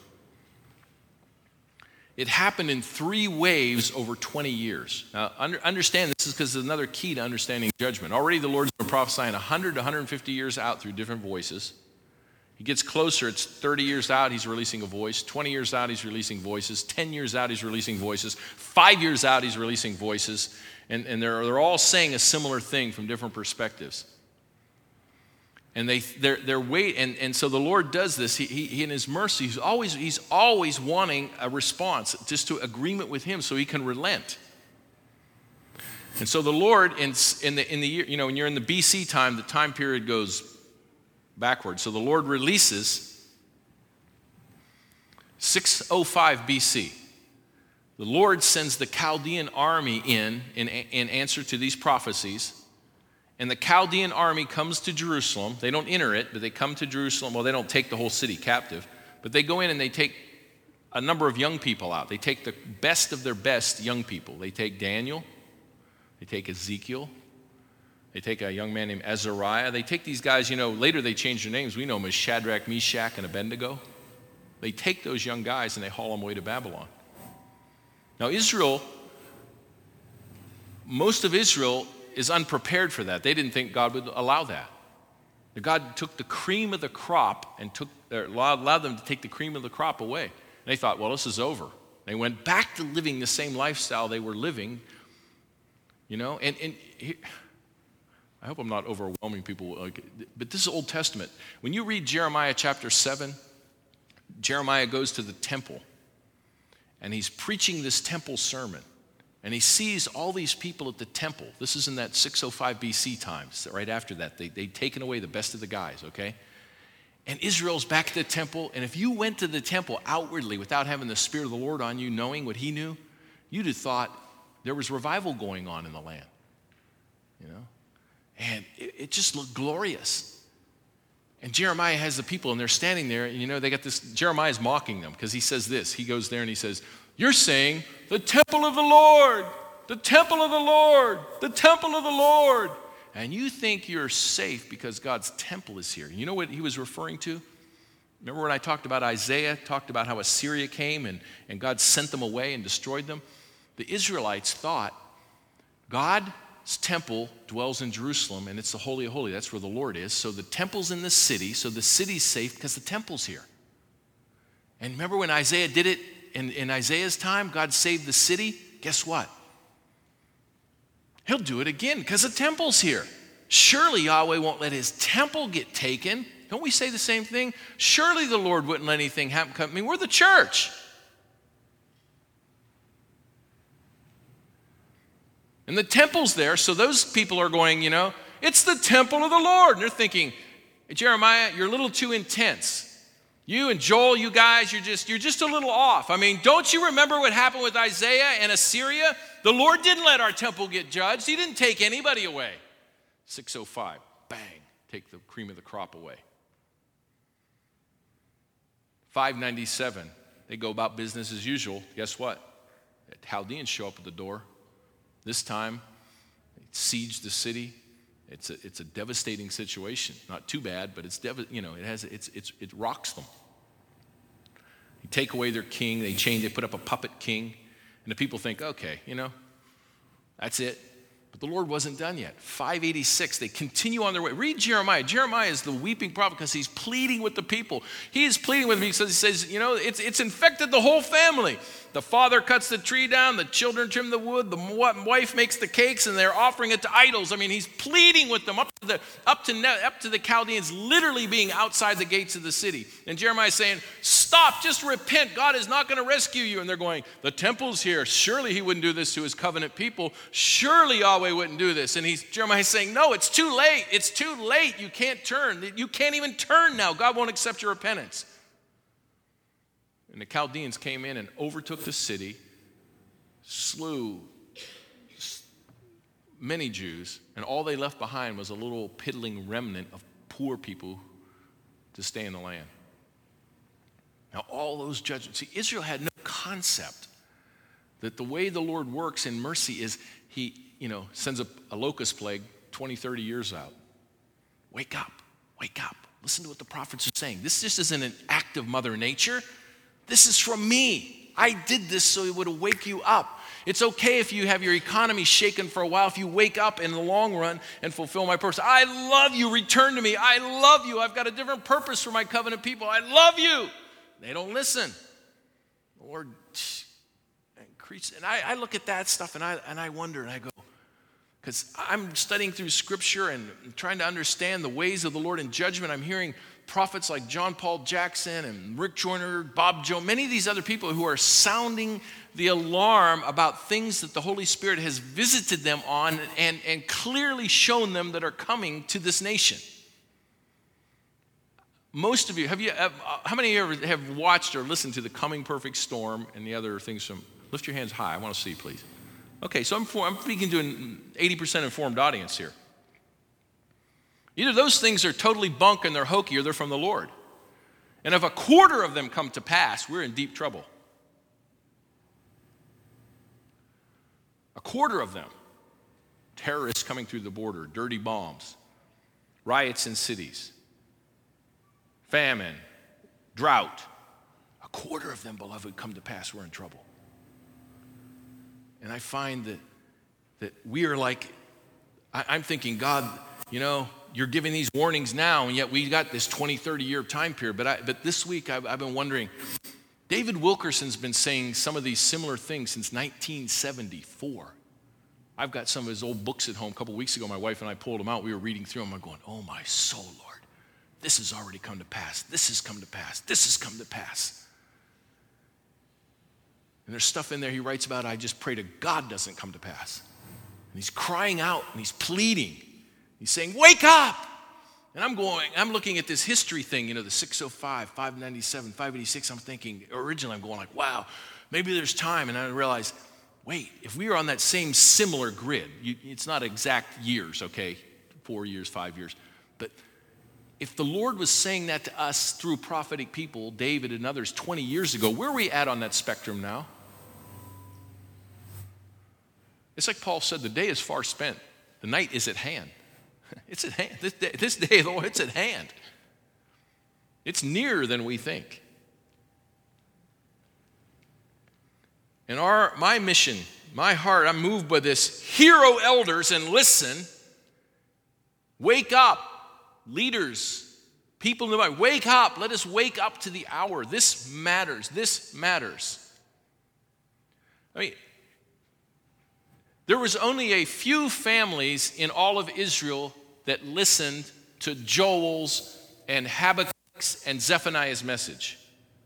A: It happened in three waves over twenty years. Now, under, understand this is because it's another key to understanding judgment. Already the Lord's been prophesying one hundred to one hundred fifty years out through different voices. He gets closer, it's thirty years out, he's releasing a voice. twenty years out, he's releasing voices. ten years out, he's releasing voices. Five years out, he's releasing voices. And, and they're, they're all saying a similar thing from different perspectives. And they, they're, they're wait, and, and so the Lord does this. He, he, he in his mercy, he's always, he's always wanting a response, just to agreement with him so he can relent. And so the Lord, in, in the in the year, you know, when you're in the B C time, the time period goes backwards. So the Lord releases six oh five B C. The Lord sends the Chaldean army in, in in answer to these prophecies. And the Chaldean army comes to Jerusalem. They don't enter it, but they come to Jerusalem. Well, they don't take the whole city captive, but they go in and they take a number of young people out. They take the best of their best young people. They take Daniel. They take Ezekiel. They take a young man named Azariah. They take these guys, you know, later they change their names. We know them as Shadrach, Meshach, and Abednego. They take those young guys and they haul them away to Babylon. Now, Israel, most of Israel is unprepared for that. They didn't think God would allow that. God took the cream of the crop and took, or allowed, allowed them to take the cream of the crop away. And they thought, well, this is over. They went back to living the same lifestyle they were living, you know. And, and he, I hope I'm not overwhelming people, but this is Old Testament. When you read Jeremiah chapter seven, Jeremiah goes to the temple, and he's preaching this temple sermon. And he sees all these people at the temple. This is in that six oh five B C times, right after that. They, they'd taken away the best of the guys, okay? And Israel's back at the temple, and if you went to the temple outwardly without having the Spirit of the Lord on you, knowing what he knew, you'd have thought there was revival going on in the land, you know? And it, it just looked glorious. And Jeremiah has the people, and they're standing there, and you know, they got this, Jeremiah's mocking them, because he says this. He goes there and he says, you're saying, the temple of the Lord, the temple of the Lord, the temple of the Lord. And you think you're safe because God's temple is here. You know what he was referring to? Remember when I talked about Isaiah, talked about how Assyria came and, and God sent them away and destroyed them? The Israelites thought God's temple dwells in Jerusalem, and it's the Holy of Holies. That's where the Lord is. So the temple's in the city, so the city's safe because the temple's here. And remember when Isaiah did it? In, in Isaiah's time, God saved the city. Guess what? He'll do it again because the temple's here. Surely Yahweh won't let his temple get taken. Don't we say the same thing? Surely the Lord wouldn't let anything happen. I mean, we're the church. And the temple's there, so those people are going, you know, it's the temple of the Lord. And they're thinking, hey, Jeremiah, you're a little too intense. You and Joel, you guys, you're just, you're just a little off. I mean, don't you remember what happened with Isaiah and Assyria? The Lord didn't let our temple get judged. He didn't take anybody away. six oh five, bang, take the cream of the crop away. five ninety-seven, they go about business as usual. Guess what? The Chaldeans show up at the door. This time, they siege the city. It's a, it's a devastating situation. Not too bad, but it's dev- you know it has it's it's it rocks them. They take away their king. They change. They put up a puppet king, and the people think, okay, you know, that's it. But the Lord wasn't done yet. five eighty-six, they continue on their way. Read Jeremiah. Jeremiah is the weeping prophet because he's pleading with the people. He is pleading with me because he says, you know, it's, it's infected the whole family. The father cuts the tree down, the children trim the wood, the wife makes the cakes, and they're offering it to idols. I mean, he's pleading with them up to the, up to, up to the Chaldeans literally being outside the gates of the city. And Jeremiah is saying, stop, just repent. God is not going to rescue you. And they're going, the temple's here. Surely he wouldn't do this to his covenant people. Surely Yahweh wouldn't do this. And he's Jeremiah is saying, no, it's too late. It's too late. You can't turn. You can't even turn now. God won't accept your repentance. And the Chaldeans came in and overtook the city, slew many Jews, and all they left behind was a little piddling remnant of poor people to stay in the land. Now, all those judgments, see, Israel had no concept that the way the Lord works in mercy is he, you know, sends a, a locust plague twenty, thirty years out. Wake up, wake up. Listen to what the prophets are saying. This just isn't an act of Mother Nature. This is from me. I did this so it would wake you up. It's okay if you have your economy shaken for a while, if you wake up in the long run and fulfill my purpose. I love you. Return to me. I love you. I've got a different purpose for my covenant people. I love you. They don't listen. The Lord increases. And I, I look at that stuff and I, and I wonder and I go, because I'm studying through Scripture and trying to understand the ways of the Lord in judgment. I'm hearing prophets like John Paul Jackson and Rick Joyner, Bob Jones, many of these other people who are sounding the alarm about things that the Holy Spirit has visited them on and, and clearly shown them that are coming to this nation. Most of you, have you, how many of you have watched or listened to The Coming Perfect Storm and the other things from, lift your hands high, I want to see, please. Okay, so I'm, I'm speaking to an eighty percent informed audience here. Either those things are totally bunk and they're hokey or they're from the Lord. And if a quarter of them come to pass, we're in deep trouble. A quarter of them. Terrorists coming through the border, dirty bombs, riots in cities, famine, drought. A quarter of them, beloved, come to pass, we're in trouble. And I find that, that we are like, I, I'm thinking, God, you know, you're giving these warnings now, and yet we got this twenty, thirty year time period. But I, but this week I've, I've been wondering, David Wilkerson's been saying some of these similar things since nineteen seventy-four. I've got some of his old books at home. A couple weeks ago, my wife and I pulled them out. We were reading through them. I'm going, oh my soul, Lord, this has already come to pass. This has come to pass. This has come to pass. And there's stuff in there he writes about, I just pray to God doesn't come to pass. And he's crying out and he's pleading. He's saying, wake up. And I'm going, I'm looking at this history thing, you know, the six oh five, five ninety-seven, five eighty-six. I'm thinking, originally I'm going like, wow, maybe there's time. And I realized, wait, if we were on that same similar grid, you, it's not exact years, okay, four years, five years. But if the Lord was saying that to us through prophetic people, David and others twenty years ago, where are we at on that spectrum now? It's like Paul said, the day is far spent. The night is at hand. It's at hand. This day, this day, Lord, it's at hand. It's nearer than we think. And our my mission, my heart, I'm moved by this. Hero elders and listen. Wake up, leaders, people in the body. Wake up. Let us wake up to the hour. This matters. This matters. I mean, there was only a few families in all of Israel that listened to Joel's and Habakkuk's and Zephaniah's message.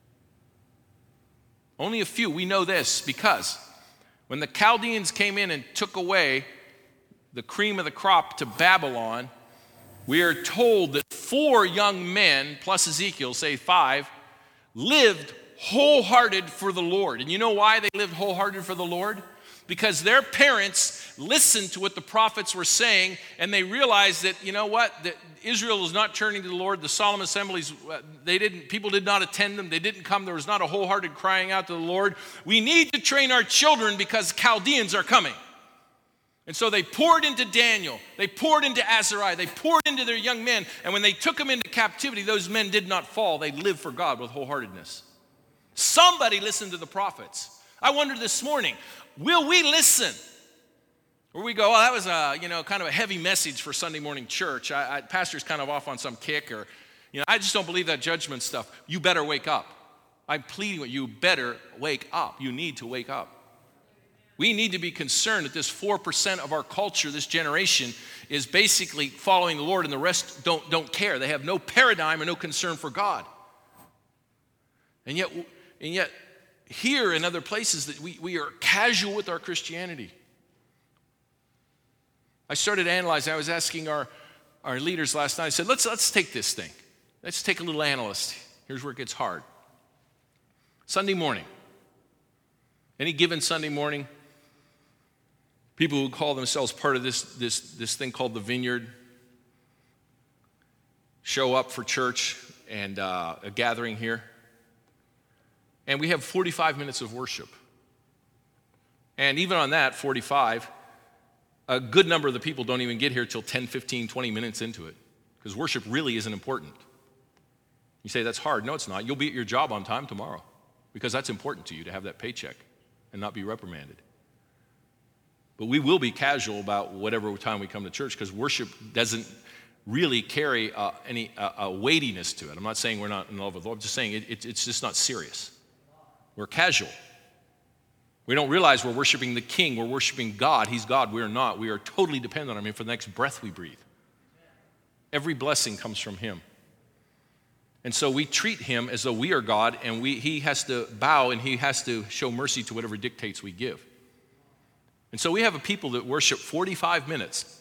A: Only a few. We know this because when the Chaldeans came in and took away the cream of the crop to Babylon, we are told that four young men, plus Ezekiel, say five, lived wholehearted for the Lord. And you know why they lived wholehearted for the Lord? Because their parents listened to what the prophets were saying, and they realized that, you know what, that Israel was not turning to the Lord. The solemn assemblies, they didn't, people did not attend them. They didn't come. There was not a wholehearted crying out to the Lord. We need to train our children because Chaldeans are coming. And so they poured into Daniel. They poured into Azariah. They poured into their young men. And when they took them into captivity, those men did not fall. They lived for God with wholeheartedness. Somebody listened to the prophets. I wonder this morning, will we listen? Or we go, oh, that was a, you know, kind of a heavy message for Sunday morning church. I, I, pastor's kind of off on some kick, or, you know, I just don't believe that judgment stuff. You better wake up. I'm pleading with you, better wake up. You need to wake up. We need to be concerned that this four percent of our culture, this generation, is basically following the Lord, and the rest don't, don't care. They have no paradigm or no concern for God. And yet, and yet, here and other places that we, we are casual with our Christianity. I started analyzing. I was asking our, our leaders last night. I said, let's, let's take this thing. Let's take a little analyst. Here's where it gets hard. Sunday morning. Any given Sunday morning, people who call themselves part of this, this, this thing called the Vineyard show up for church and uh, a gathering here. And we have forty-five minutes of worship. And even on that, forty-five, a good number of the people don't even get here till ten, fifteen, twenty minutes into it. Because worship really isn't important. You say, that's hard. No, it's not. You'll be at your job on time tomorrow. because that's important to you to have that paycheck and not be reprimanded. But we will be casual about whatever time we come to church because worship doesn't really carry uh, any uh, a weightiness to it. I'm not saying we're not in love with the Lord. I'm just saying it, it, it's just not serious. We're casual. We don't realize we're worshiping the King. We're worshiping God. He's God. We're not. We are totally dependent on Him for the next breath we breathe. Every blessing comes from Him. And so we treat Him as though we are God, and we, He has to bow and He has to show mercy to whatever dictates we give. And so we have a people that worship forty-five minutes,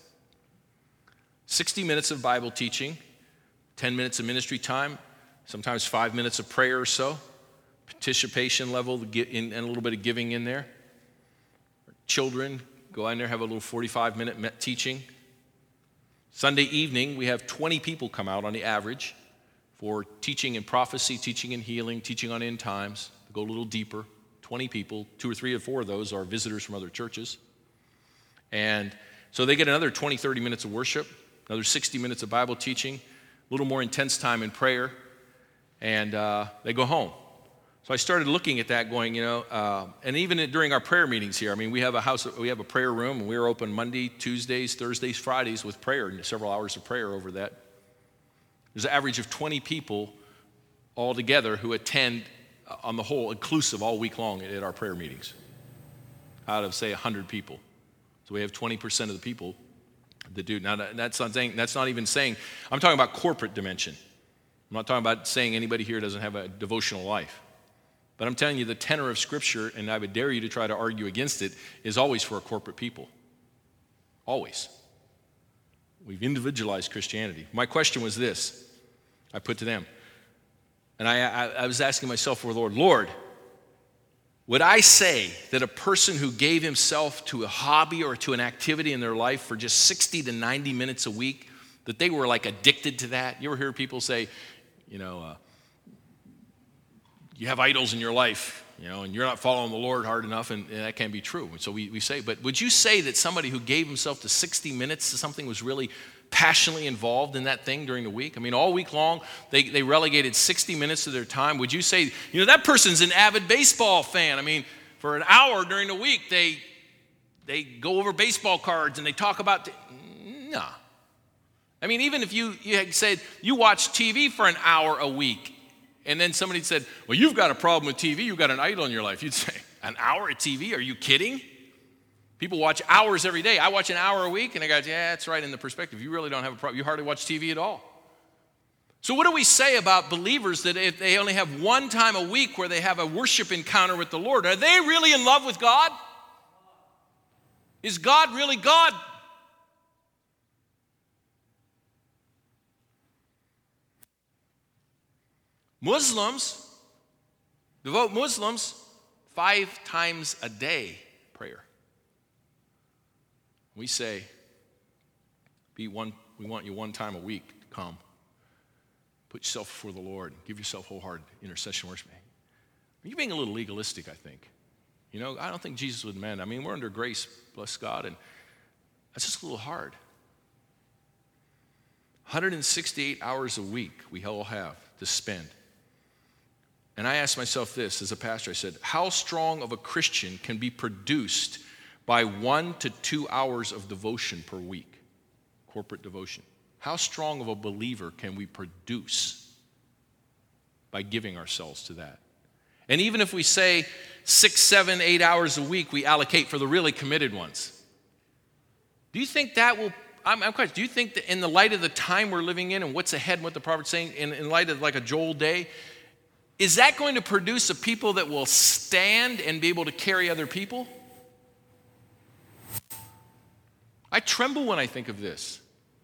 A: sixty minutes of Bible teaching, ten minutes of ministry time, sometimes five minutes of prayer or so, participation level, and a little bit of giving in there. Children go in there, have a little forty-five minute teaching. Sunday evening, we have twenty people come out on the average for teaching in prophecy, teaching in healing, teaching on end times. Go a little deeper. twenty people, two or three or four of those are visitors from other churches. And so they get another twenty, thirty minutes of worship, another sixty minutes of Bible teaching, a little more intense time in prayer, and uh, they go home. So I started looking at that going, you know, uh, and even during our prayer meetings here, I mean, we have a house, we have a prayer room, and we're open Monday, Tuesdays, Thursdays, Fridays with prayer, and several hours of prayer over that. There's an average of twenty people altogether who attend on the whole, inclusive, all week long at our prayer meetings, out of, say, one hundred people. So we have twenty percent of the people that do. Now, that's not saying, that's not even saying, I'm talking about corporate dimension. I'm not talking about saying anybody here doesn't have a devotional life. But I'm telling you, the tenor of Scripture, and I would dare you to try to argue against it, is always for a corporate people. Always. We've individualized Christianity. My question was this, I put to them. And I, I, I was asking myself for the Lord, Lord, would I say that a person who gave himself to a hobby or to an activity in their life for just sixty to ninety minutes a week, that they were like addicted to that? You ever hear people say, you know, uh, you have idols in your life, you know, and you're not following the Lord hard enough, and, and that can't be true. So we, we say, but would you say that somebody who gave himself to sixty minutes to something was really passionately involved in that thing during the week? I mean, all week long, they, they relegated sixty minutes of their time. Would you say, you know, that person's an avid baseball fan? I mean, for an hour during the week, they they go over baseball cards and they talk about, t- no. I mean, even if you, you had said you watch T V for an hour a week, and then somebody said, well, you've got a problem with T V, you've got an idol in your life. You'd say, an hour of T V? Are you kidding? People watch hours every day. I watch an hour a week, and I go, yeah, that's right in the perspective. You really don't have a problem. You hardly watch T V at all. So what do we say about believers that if they only have one time a week where they have a worship encounter with the Lord? Are they really in love with God? Is God really God? Muslims, devout Muslims, five times a day prayer. We say, be one, we want you one time a week to come. Put yourself before the Lord. Give yourself wholehearted intercession worship. You're being a little legalistic, I think. You know, I don't think Jesus would demand. I mean, we're under grace, bless God, and that's just a little hard. one hundred sixty-eight hours a week we all have to spend. And I asked myself this as a pastor. I said, how strong of a Christian can be produced by one to two hours of devotion per week, corporate devotion? How strong of a believer can we produce by giving ourselves to that? And even if we say six, seven, eight hours a week we allocate for the really committed ones, do you think that will, I'm, I'm quite, do you think that in the light of the time we're living in and what's ahead and what the prophet's saying, in, in light of like a Joel day, is that going to produce a people that will stand and be able to carry other people? I tremble when I think of this.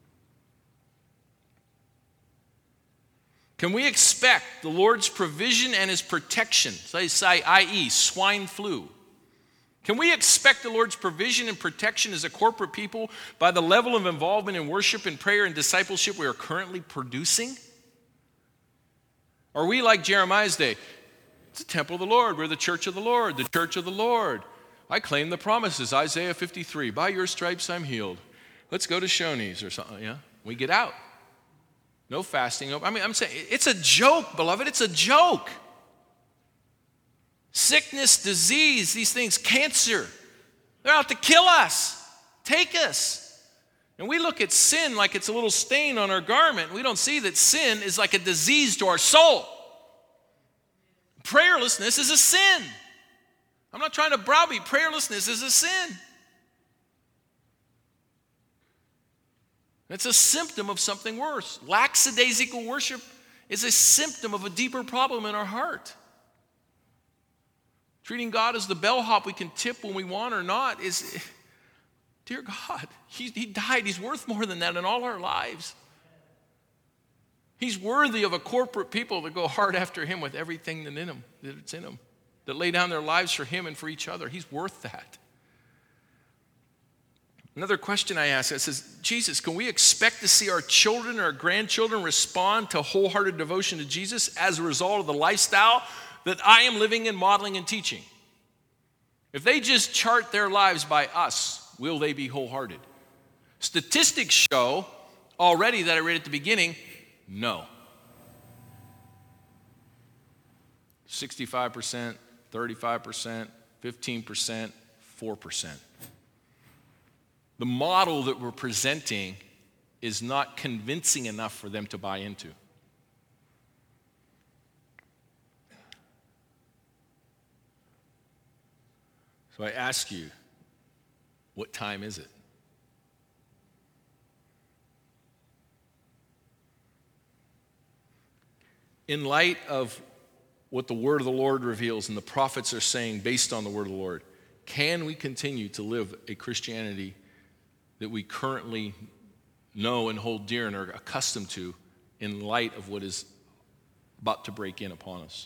A: Can we expect the Lord's provision and His protection, that is, swine flu? Can we expect the Lord's provision and protection as a corporate people by the level of involvement in worship and prayer and discipleship we are currently producing? Are we like Jeremiah's day? It's the temple of the Lord. We're the church of the Lord, the church of the Lord. I claim the promises, Isaiah fifty-three. By your stripes I'm healed. Let's go to Shoney's or something. Yeah, we get out. No fasting. No, I mean, I'm saying it's a joke, beloved. It's a joke. Sickness, disease, these things, cancer, they're out to kill us, take us. And we look at sin like it's a little stain on our garment. We don't see that sin is like a disease to our soul. Prayerlessness is a sin. I'm not trying to browbeat. Prayerlessness is a sin. It's a symptom of something worse. Lackadaisical worship is a symptom of a deeper problem in our heart. Treating God as the bellhop we can tip when we want or not is, dear God, he, he died. He's worth more than that in all our lives. He's worthy of a corporate people that go hard after him with everything that's in him, that's in him, that lay down their lives for him and for each other. He's worth that. Another question I ask, I says, Jesus, can we expect to see our children or our grandchildren respond to wholehearted devotion to Jesus as a result of the lifestyle that I am living and modeling and teaching? If they just chart their lives by us, will they be wholehearted? Statistics show already that I read at the beginning, no. sixty-five percent, thirty-five percent, fifteen percent, four percent. The model that we're presenting is not convincing enough for them to buy into. So I ask you, what time is it? In light of what the word of the Lord reveals and the prophets are saying based on the word of the Lord, can we continue to live a Christianity that we currently know and hold dear and are accustomed to in light of what is about to break in upon us?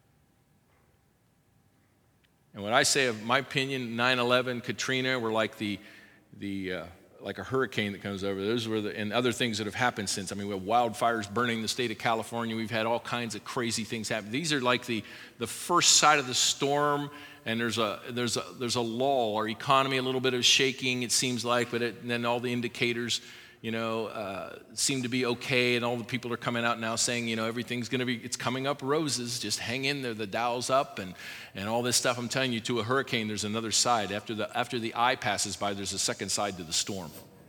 A: And what I say of my opinion, nine eleven, Katrina were like the the uh, like a hurricane that comes over. Those were the, and other things that have happened since. I mean, we have wildfires burning the state of California. We've had all kinds of crazy things happen. These are like the the first side of the storm. And there's a there's a there's a lull. Our economy, a little bit of shaking, it seems like, but it, and then all the indicators, you know, uh, seem to be okay. And all the people are coming out now saying, you know, everything's going to be, it's coming up roses. Just hang in there. The Dow's up, and and all this stuff. I'm telling you, to a hurricane, there's another side. After the after the eye passes by, there's a second side to the storm.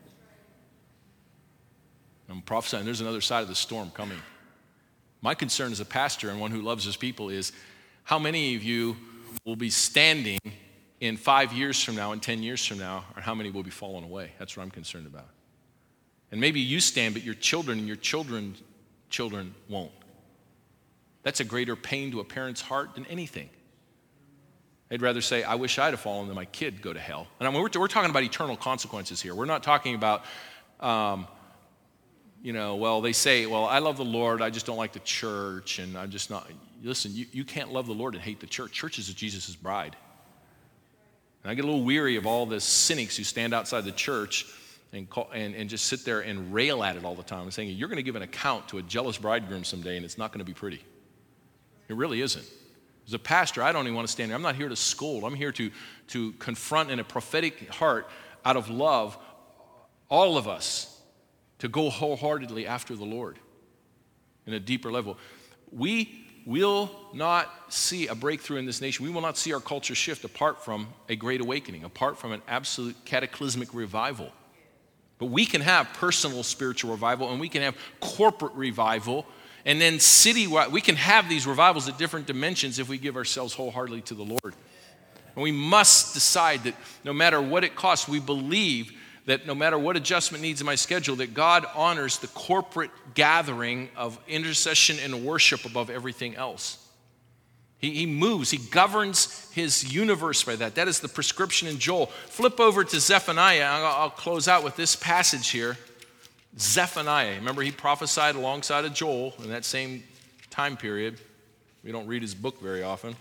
A: I'm prophesying there's another side of the storm coming. My concern as a pastor and one who loves his people is, how many of you will be standing in five years from now and ten years from now, or how many will be falling away? That's what I'm concerned about. And maybe you stand, but your children and your children's children won't. That's a greater pain to a parent's heart than anything. They'd rather say, I wish I'd have fallen than my kid go to hell. And I mean, we're, we're talking about eternal consequences here. We're not talking about, um, you know, well, they say, well, I love the Lord, I just don't like the church, and I'm just not. Listen, you, you can't love the Lord and hate the church. Church is Jesus' bride. And I get a little weary of all the cynics who stand outside the church and, call, and, and just sit there and rail at it all the time and saying, you're going to give an account to a jealous bridegroom someday, and it's not going to be pretty. It really isn't. As a pastor, I don't even want to stand there. I'm not here to scold. I'm here to, to confront in a prophetic heart, out of love, all of us to go wholeheartedly after the Lord in a deeper level. We will not see a breakthrough in this nation. We will not see our culture shift apart from a great awakening, apart from an absolute cataclysmic revival. But we can have personal spiritual revival, and we can have corporate revival, and then citywide. We can have these revivals at different dimensions if we give ourselves wholeheartedly to the Lord. And we must decide that no matter what it costs, we believe that no matter what adjustment needs in my schedule, that God honors the corporate gathering of intercession and worship above everything else. He, he moves, he governs his universe by that. That is the prescription in Joel. Flip over to Zephaniah. I'll, I'll close out with this passage here. Zephaniah. Remember, he prophesied alongside of Joel in that same time period. We don't read his book very often.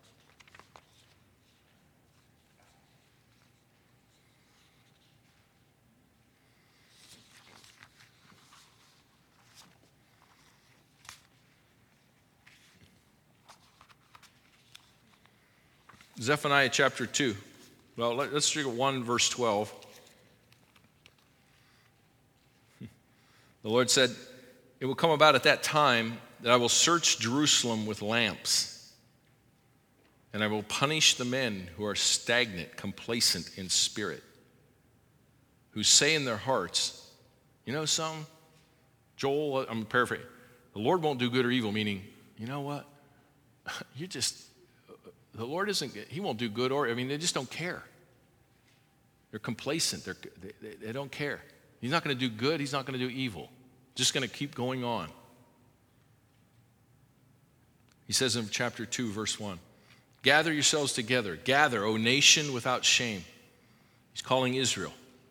A: Zephaniah chapter two. Well, let's read one verse twelve. The Lord said, it will come about at that time that I will search Jerusalem with lamps, and I will punish the men who are stagnant, complacent in spirit, who say in their hearts, you know something? Joel, I'm paraphrasing, the Lord won't do good or evil, meaning, you know what? You just, the Lord isn't, he won't do good or, I mean, they just don't care. They're complacent. They're, they, they don't care. He's not going to do good. He's not going to do evil. Just going to keep going on. He says in chapter two, verse one, gather yourselves together. Gather, O nation without shame. He's calling Israel.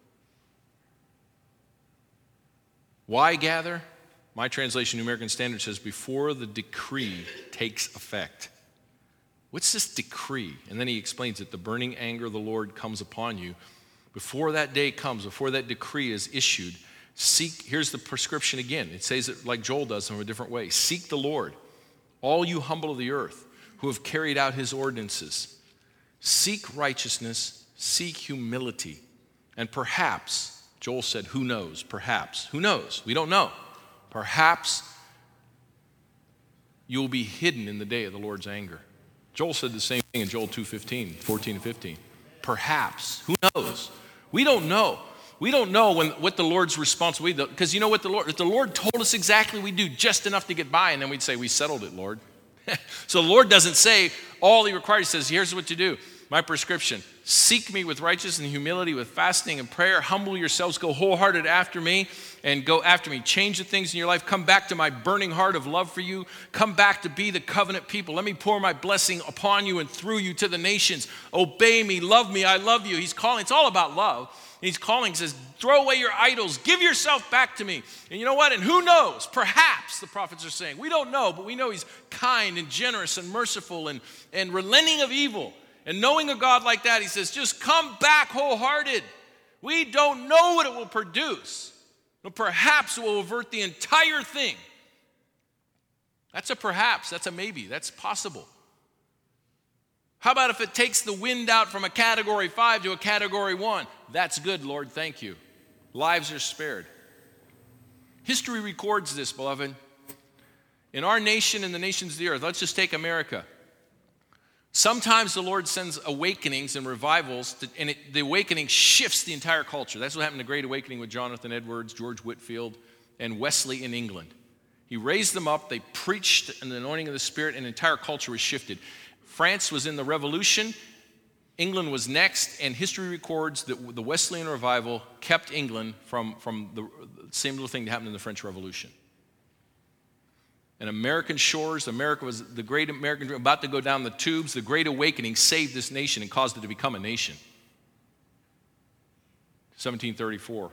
A: Why gather? My translation, New American Standard, says before the decree takes effect. What's this decree? And then he explains it. The burning anger of the Lord comes upon you. Before that day comes, before that decree is issued, seek, here's the prescription again. It says it like Joel does in a different way. Seek the Lord, all you humble of the earth, who have carried out his ordinances. Seek righteousness, seek humility, and perhaps, Joel said, who knows? Perhaps. Who knows? We don't know. Perhaps you will be hidden in the day of the Lord's anger. Joel said the same thing in Joel two fifteen, fourteen and fifteen. Perhaps. Who knows? We don't know. We don't know when, what the Lord's responsibility is. Because you know what the Lord, if the Lord told us exactly, we'd do just enough to get by, and then we'd say, we settled it, Lord. So the Lord doesn't say all he requires. He says, here's what you do. My prescription, seek me with righteousness and humility, with fasting and prayer. Humble yourselves, go wholehearted after me, and go after me. Change the things in your life. Come back to my burning heart of love for you. Come back to be the covenant people. Let me pour my blessing upon you and through you to the nations. Obey me, love me, I love you. He's calling, it's all about love. He's calling, he says, throw away your idols. Give yourself back to me. And you know what? And who knows? Perhaps, the prophets are saying. We don't know, but we know he's kind and generous and merciful and, and relenting of evil. And knowing a God like that, he says, just come back wholehearted. We don't know what it will produce, but perhaps it will avert the entire thing. That's a perhaps, that's a maybe, that's possible. How about if it takes the wind out from a category five to a category one? That's good, Lord, thank you. Lives are spared. History records this, beloved. In our nation and the nations of the earth, let's just take America. Sometimes the Lord sends awakenings and revivals, to, and it, the awakening shifts the entire culture. That's what happened in the Great Awakening with Jonathan Edwards, George Whitefield, and Wesley in England. He raised them up, they preached in the anointing of the Spirit, and the entire culture was shifted. France was in the Revolution, England was next, and history records that the Wesleyan revival kept England from, from the same little thing that happened in the French Revolution. And American shores, America was the great American dream, about to go down the tubes. The Great Awakening saved this nation and caused it to become a nation. seventeen thirty-four.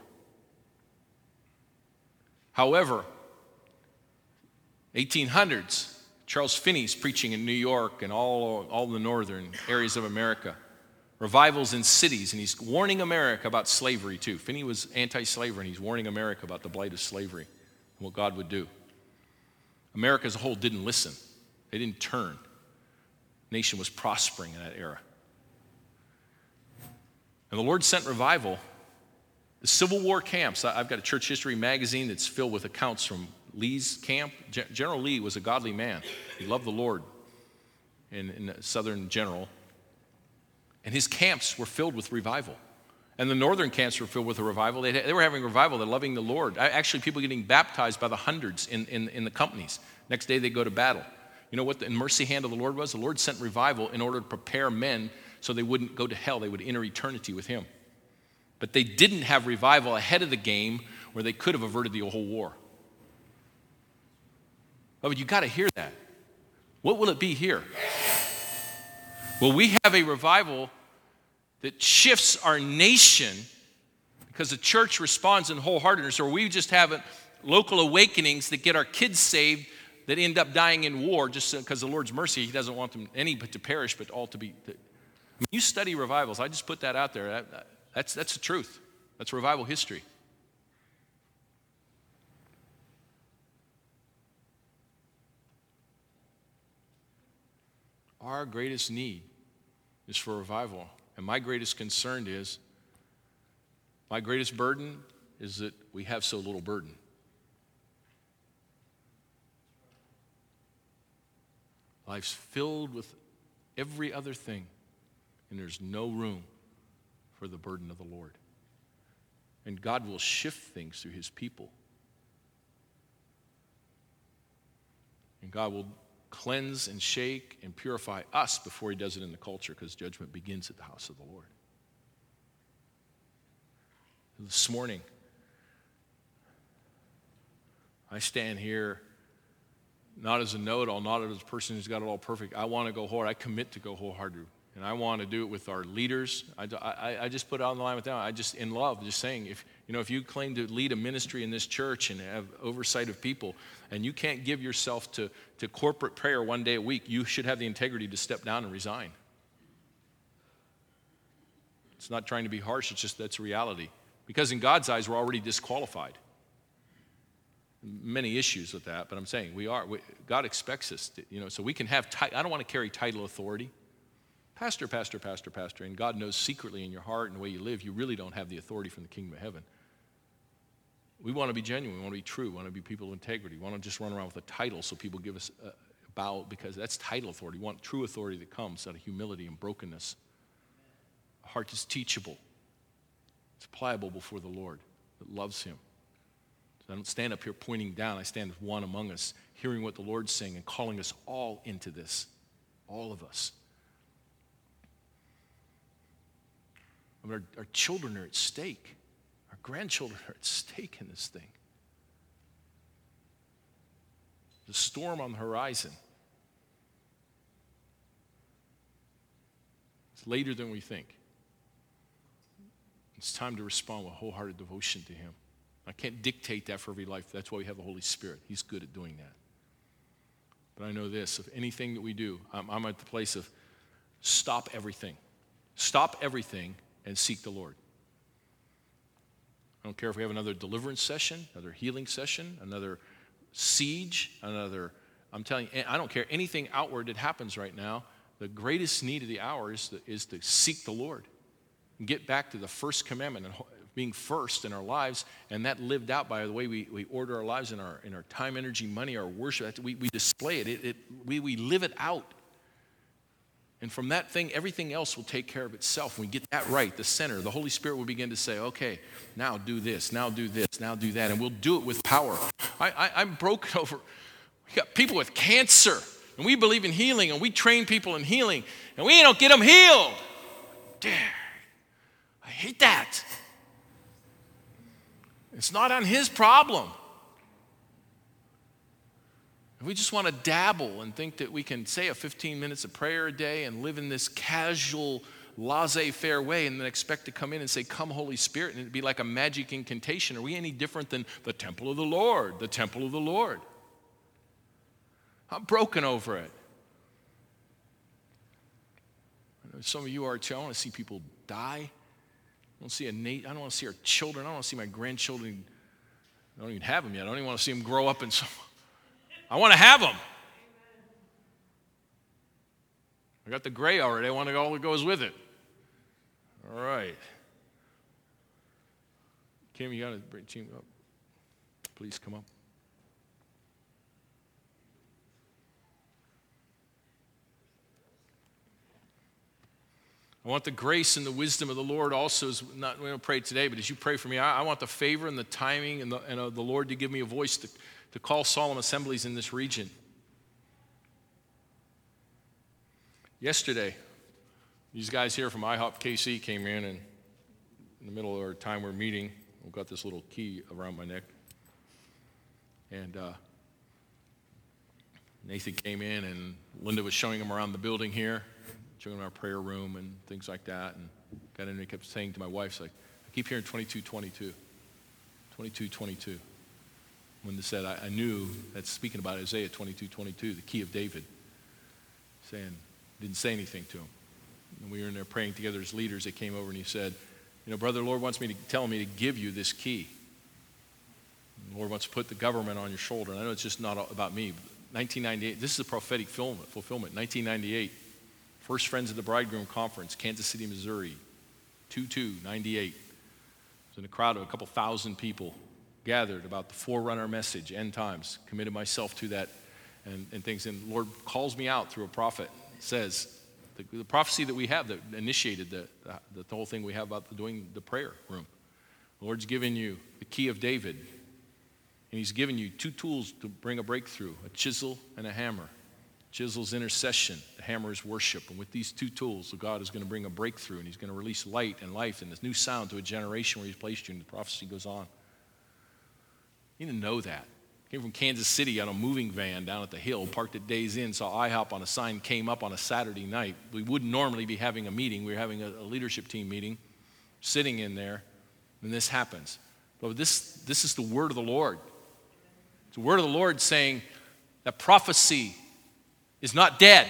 A: However, eighteen hundreds, Charles Finney's preaching in New York and all, all the northern areas of America. Revivals in cities, and he's warning America about slavery too. Finney was anti-slavery, and he's warning America about the blight of slavery and what God would do. America as a whole didn't listen. They didn't turn. The nation was prospering in that era. And the Lord sent revival. The Civil War camps, I've got a church history magazine that's filled with accounts from Lee's camp. General Lee was a godly man. He loved the Lord in, in the Southern General. And his camps were filled with revival. And the northern camps were filled with a revival. They, they were having revival. They're loving the Lord. Actually, people getting baptized by the hundreds in, in, in the companies. Next day, they go to battle. You know what the mercy hand of the Lord was? The Lord sent revival in order to prepare men so they wouldn't go to hell. They would enter eternity with him. But they didn't have revival ahead of the game where they could have averted the whole war. Oh, but you got to hear that. What will it be here? Well, we have a revival that shifts our nation because the church responds in wholeheartedness, or we just have local awakenings that get our kids saved that end up dying in war just because of the Lord's mercy. He doesn't want them any but to perish, but all to be. To, I mean, you study revivals. I just put that out there. That, that's, that's the truth. That's revival history. Our greatest need is for revival. And my greatest concern is, my greatest burden is that we have so little burden. Life's filled with every other thing, and there's no room for the burden of the Lord. And God will shift things through his people. And God will cleanse and shake and purify us before he does it in the culture, because judgment begins at the house of the Lord. This morning, I stand here not as a know-it-all, not as a person who's got it all perfect. I want to go whole. I commit to go wholehearted. And I want to do it with our leaders. I, I, I just put it on the line with them. I just, in love, just saying, if you know, if you claim to lead a ministry in this church and have oversight of people, and you can't give yourself to, to corporate prayer one day a week, you should have the integrity to step down and resign. It's not trying to be harsh. It's just that's reality. Because in God's eyes, we're already disqualified. Many issues with that, but I'm saying we are. We, God expects us to, you know, so we can have, ti- I don't want to carry title authority. Pastor, pastor, pastor, pastor, and God knows secretly in your heart and the way you live, you really don't have the authority from the kingdom of heaven. We want to be genuine. We want to be true. We want to be people of integrity. We want to just run around with a title so people give us a bow, because that's title authority. We want true authority that comes out of humility and brokenness. A heart that's teachable. It's pliable before the Lord, that loves him. So I don't stand up here pointing down. I stand as one among us, hearing what the Lord's saying and calling us all into this, all of us. I mean, our, our children are at stake. Our grandchildren are at stake in this thing. The storm on the horizon. It's later than we think. It's time to respond with wholehearted devotion to him. I can't dictate that for every life. That's why we have the Holy Spirit. He's good at doing that. But I know this, if anything that we do, I'm, I'm at the place of stop everything. Stop everything and seek the Lord. I don't care if we have another deliverance session, another healing session, another siege, another, I'm telling you, I don't care anything outward that happens right now. The greatest need of the hour is to, is to seek the Lord and get back to the first commandment and being first in our lives, and that lived out by the way we, we order our lives in our in our time, energy, money, our worship. We, we display it. It, it we, we live it out. And from that thing, everything else will take care of itself. When we get that right, the center, the Holy Spirit will begin to say, okay, now do this, now do this, now do that. And we'll do it with power. I, I, I'm broken over, we got people with cancer, and we believe in healing, and we train people in healing, and we don't get them healed. Dare. I hate that. It's not on his problem. We just want to dabble and think that we can say a fifteen minutes of prayer a day and live in this casual, laissez-faire way and then expect to come in and say, come Holy Spirit, and it'd be like a magic incantation. Are we any different than the temple of the Lord, the temple of the Lord? I'm broken over it. I know some of you are too. I want to see people die. I don't see a Nate. I don't want to see our children. I don't want to see my grandchildren. I don't even have them yet. I don't even want to see them grow up in some... I want to have them. I got the gray already. I want to go all that goes with it. All right. Kim, you got to bring team up. Please come up. I want the grace and the wisdom of the Lord also, as not, we don't pray today, but as you pray for me, I, I want the favor and the timing and, the, and uh, the Lord to give me a voice to, to call solemn assemblies in this region. Yesterday, these guys here from I hop K C came in, and in the middle of our time we're meeting, I've got this little key around my neck. And uh, Nathan came in, and Linda was showing him around the building here, showing him our prayer room and things like that. And got in and he kept saying to my wife, like, I keep hearing twenty-two twenty-two. twenty-two twenty-two. When they said, I, I knew that's speaking about Isaiah twenty-two twenty-two, the key of David, saying, didn't say anything to him. And we were in there praying together as leaders. They came over and he said, you know, brother, the Lord wants me to tell me to give you this key. The Lord wants to put the government on your shoulder. And I know it's just not about me. nineteen ninety-eight, this is a prophetic fulfillment. fulfillment. nineteen ninety-eight, First Friends of the Bridegroom Conference, Kansas City, Missouri, two two ninety-eight. It was in a crowd of a couple thousand people gathered about the forerunner message, end times. Committed myself to that and, and things. And the Lord calls me out through a prophet. Says, The, the prophecy that we have that initiated the, the, the whole thing we have about the, doing the prayer room. The Lord's given you the key of David, and he's given you two tools to bring a breakthrough, a chisel and a hammer. Chisel's intercession, the hammer is worship. And with these two tools, God is going to bring a breakthrough, and he's going to release light and life and this new sound to a generation where he's placed you, and the prophecy goes on. You didn't know that. Came from Kansas City on a moving van down at the Hill, parked at Days Inn, saw IHOP on a sign, came up on a Saturday night. We wouldn't normally be having a meeting. We were having a, a leadership team meeting, sitting in there, and this happens. But this, this is the word of the Lord. It's the word of the Lord saying that prophecy is not dead.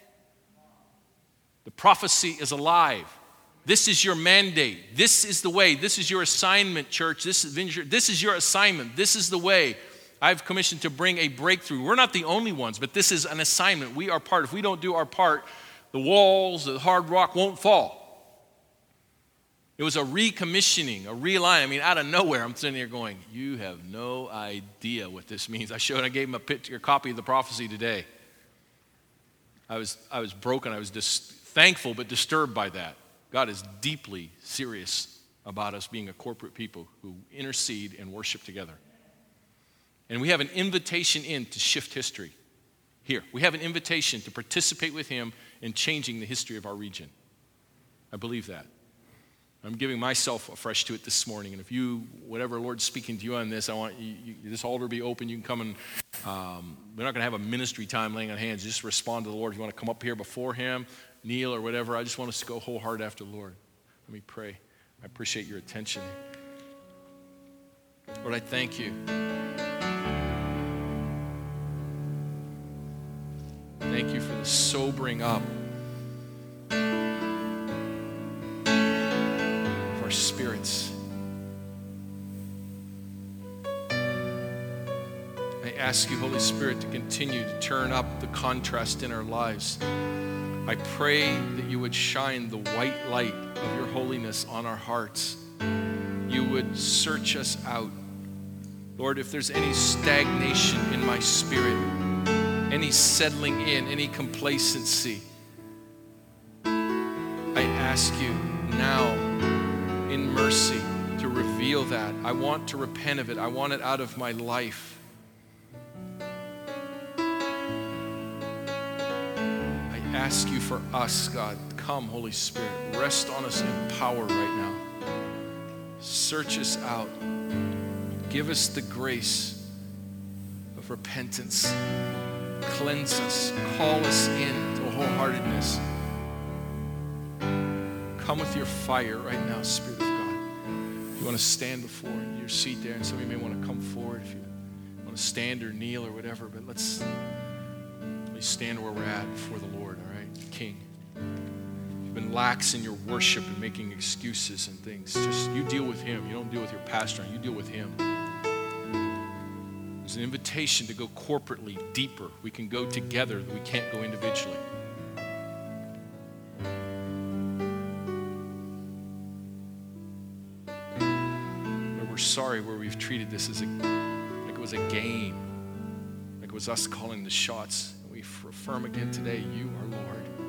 A: The prophecy is alive. This is your mandate. This is the way. This is your assignment, church. This is, this is your assignment. This is the way. I've commissioned to bring a breakthrough. We're not the only ones, but this is an assignment. We are part. If we don't do our part, the walls, the hard rock won't fall. It was a recommissioning, a realign. I mean, out of nowhere, I'm sitting here going, you have no idea what this means. I showed, I gave him a picture, a copy of the prophecy today. I was, I was broken. I was just thankful but disturbed by that. God is deeply serious about us being a corporate people who intercede and worship together. And we have an invitation in to shift history here. We have an invitation to participate with him in changing the history of our region. I believe that. I'm giving myself afresh to it this morning. And if you, whatever Lord's speaking to you on this, I want you, you, this altar to be open. You can come and, um, we're not going to have a ministry time laying on hands. Just respond to the Lord. If you want to come up here before him, kneel or whatever, I just want us to go wholehearted after the Lord. Let me pray. I appreciate your attention. Lord, I thank you. Thank you for the sobering up of our spirits. I ask you, Holy Spirit, to continue to turn up the contrast in our lives. I pray that you would shine the white light of your holiness on our hearts. You would search us out. Lord, if there's any stagnation in my spirit, any settling in, any complacency, I ask you now in mercy to reveal that. I want to repent of it. I want it out of my life. I ask you for us, God. Come, Holy Spirit. Rest on us in power right now. Search us out. Give us the grace of repentance. Cleanse us. Call us in to wholeheartedness. Come with your fire right now, Spirit of God. If you want to stand before your seat there, and some of you may want to come forward if you want to stand or kneel or whatever, but let's, let's stand where we're at before the Lord, all right? King. You've been lax in your worship and making excuses and things. Just you deal with him. You don't deal with your pastor. You deal with him. There's an invitation to go corporately, deeper. We can go together. We can't go individually. But we're sorry where we've treated this as a, like it was a game, like it was us calling the shots. And we affirm again today, you are Lord.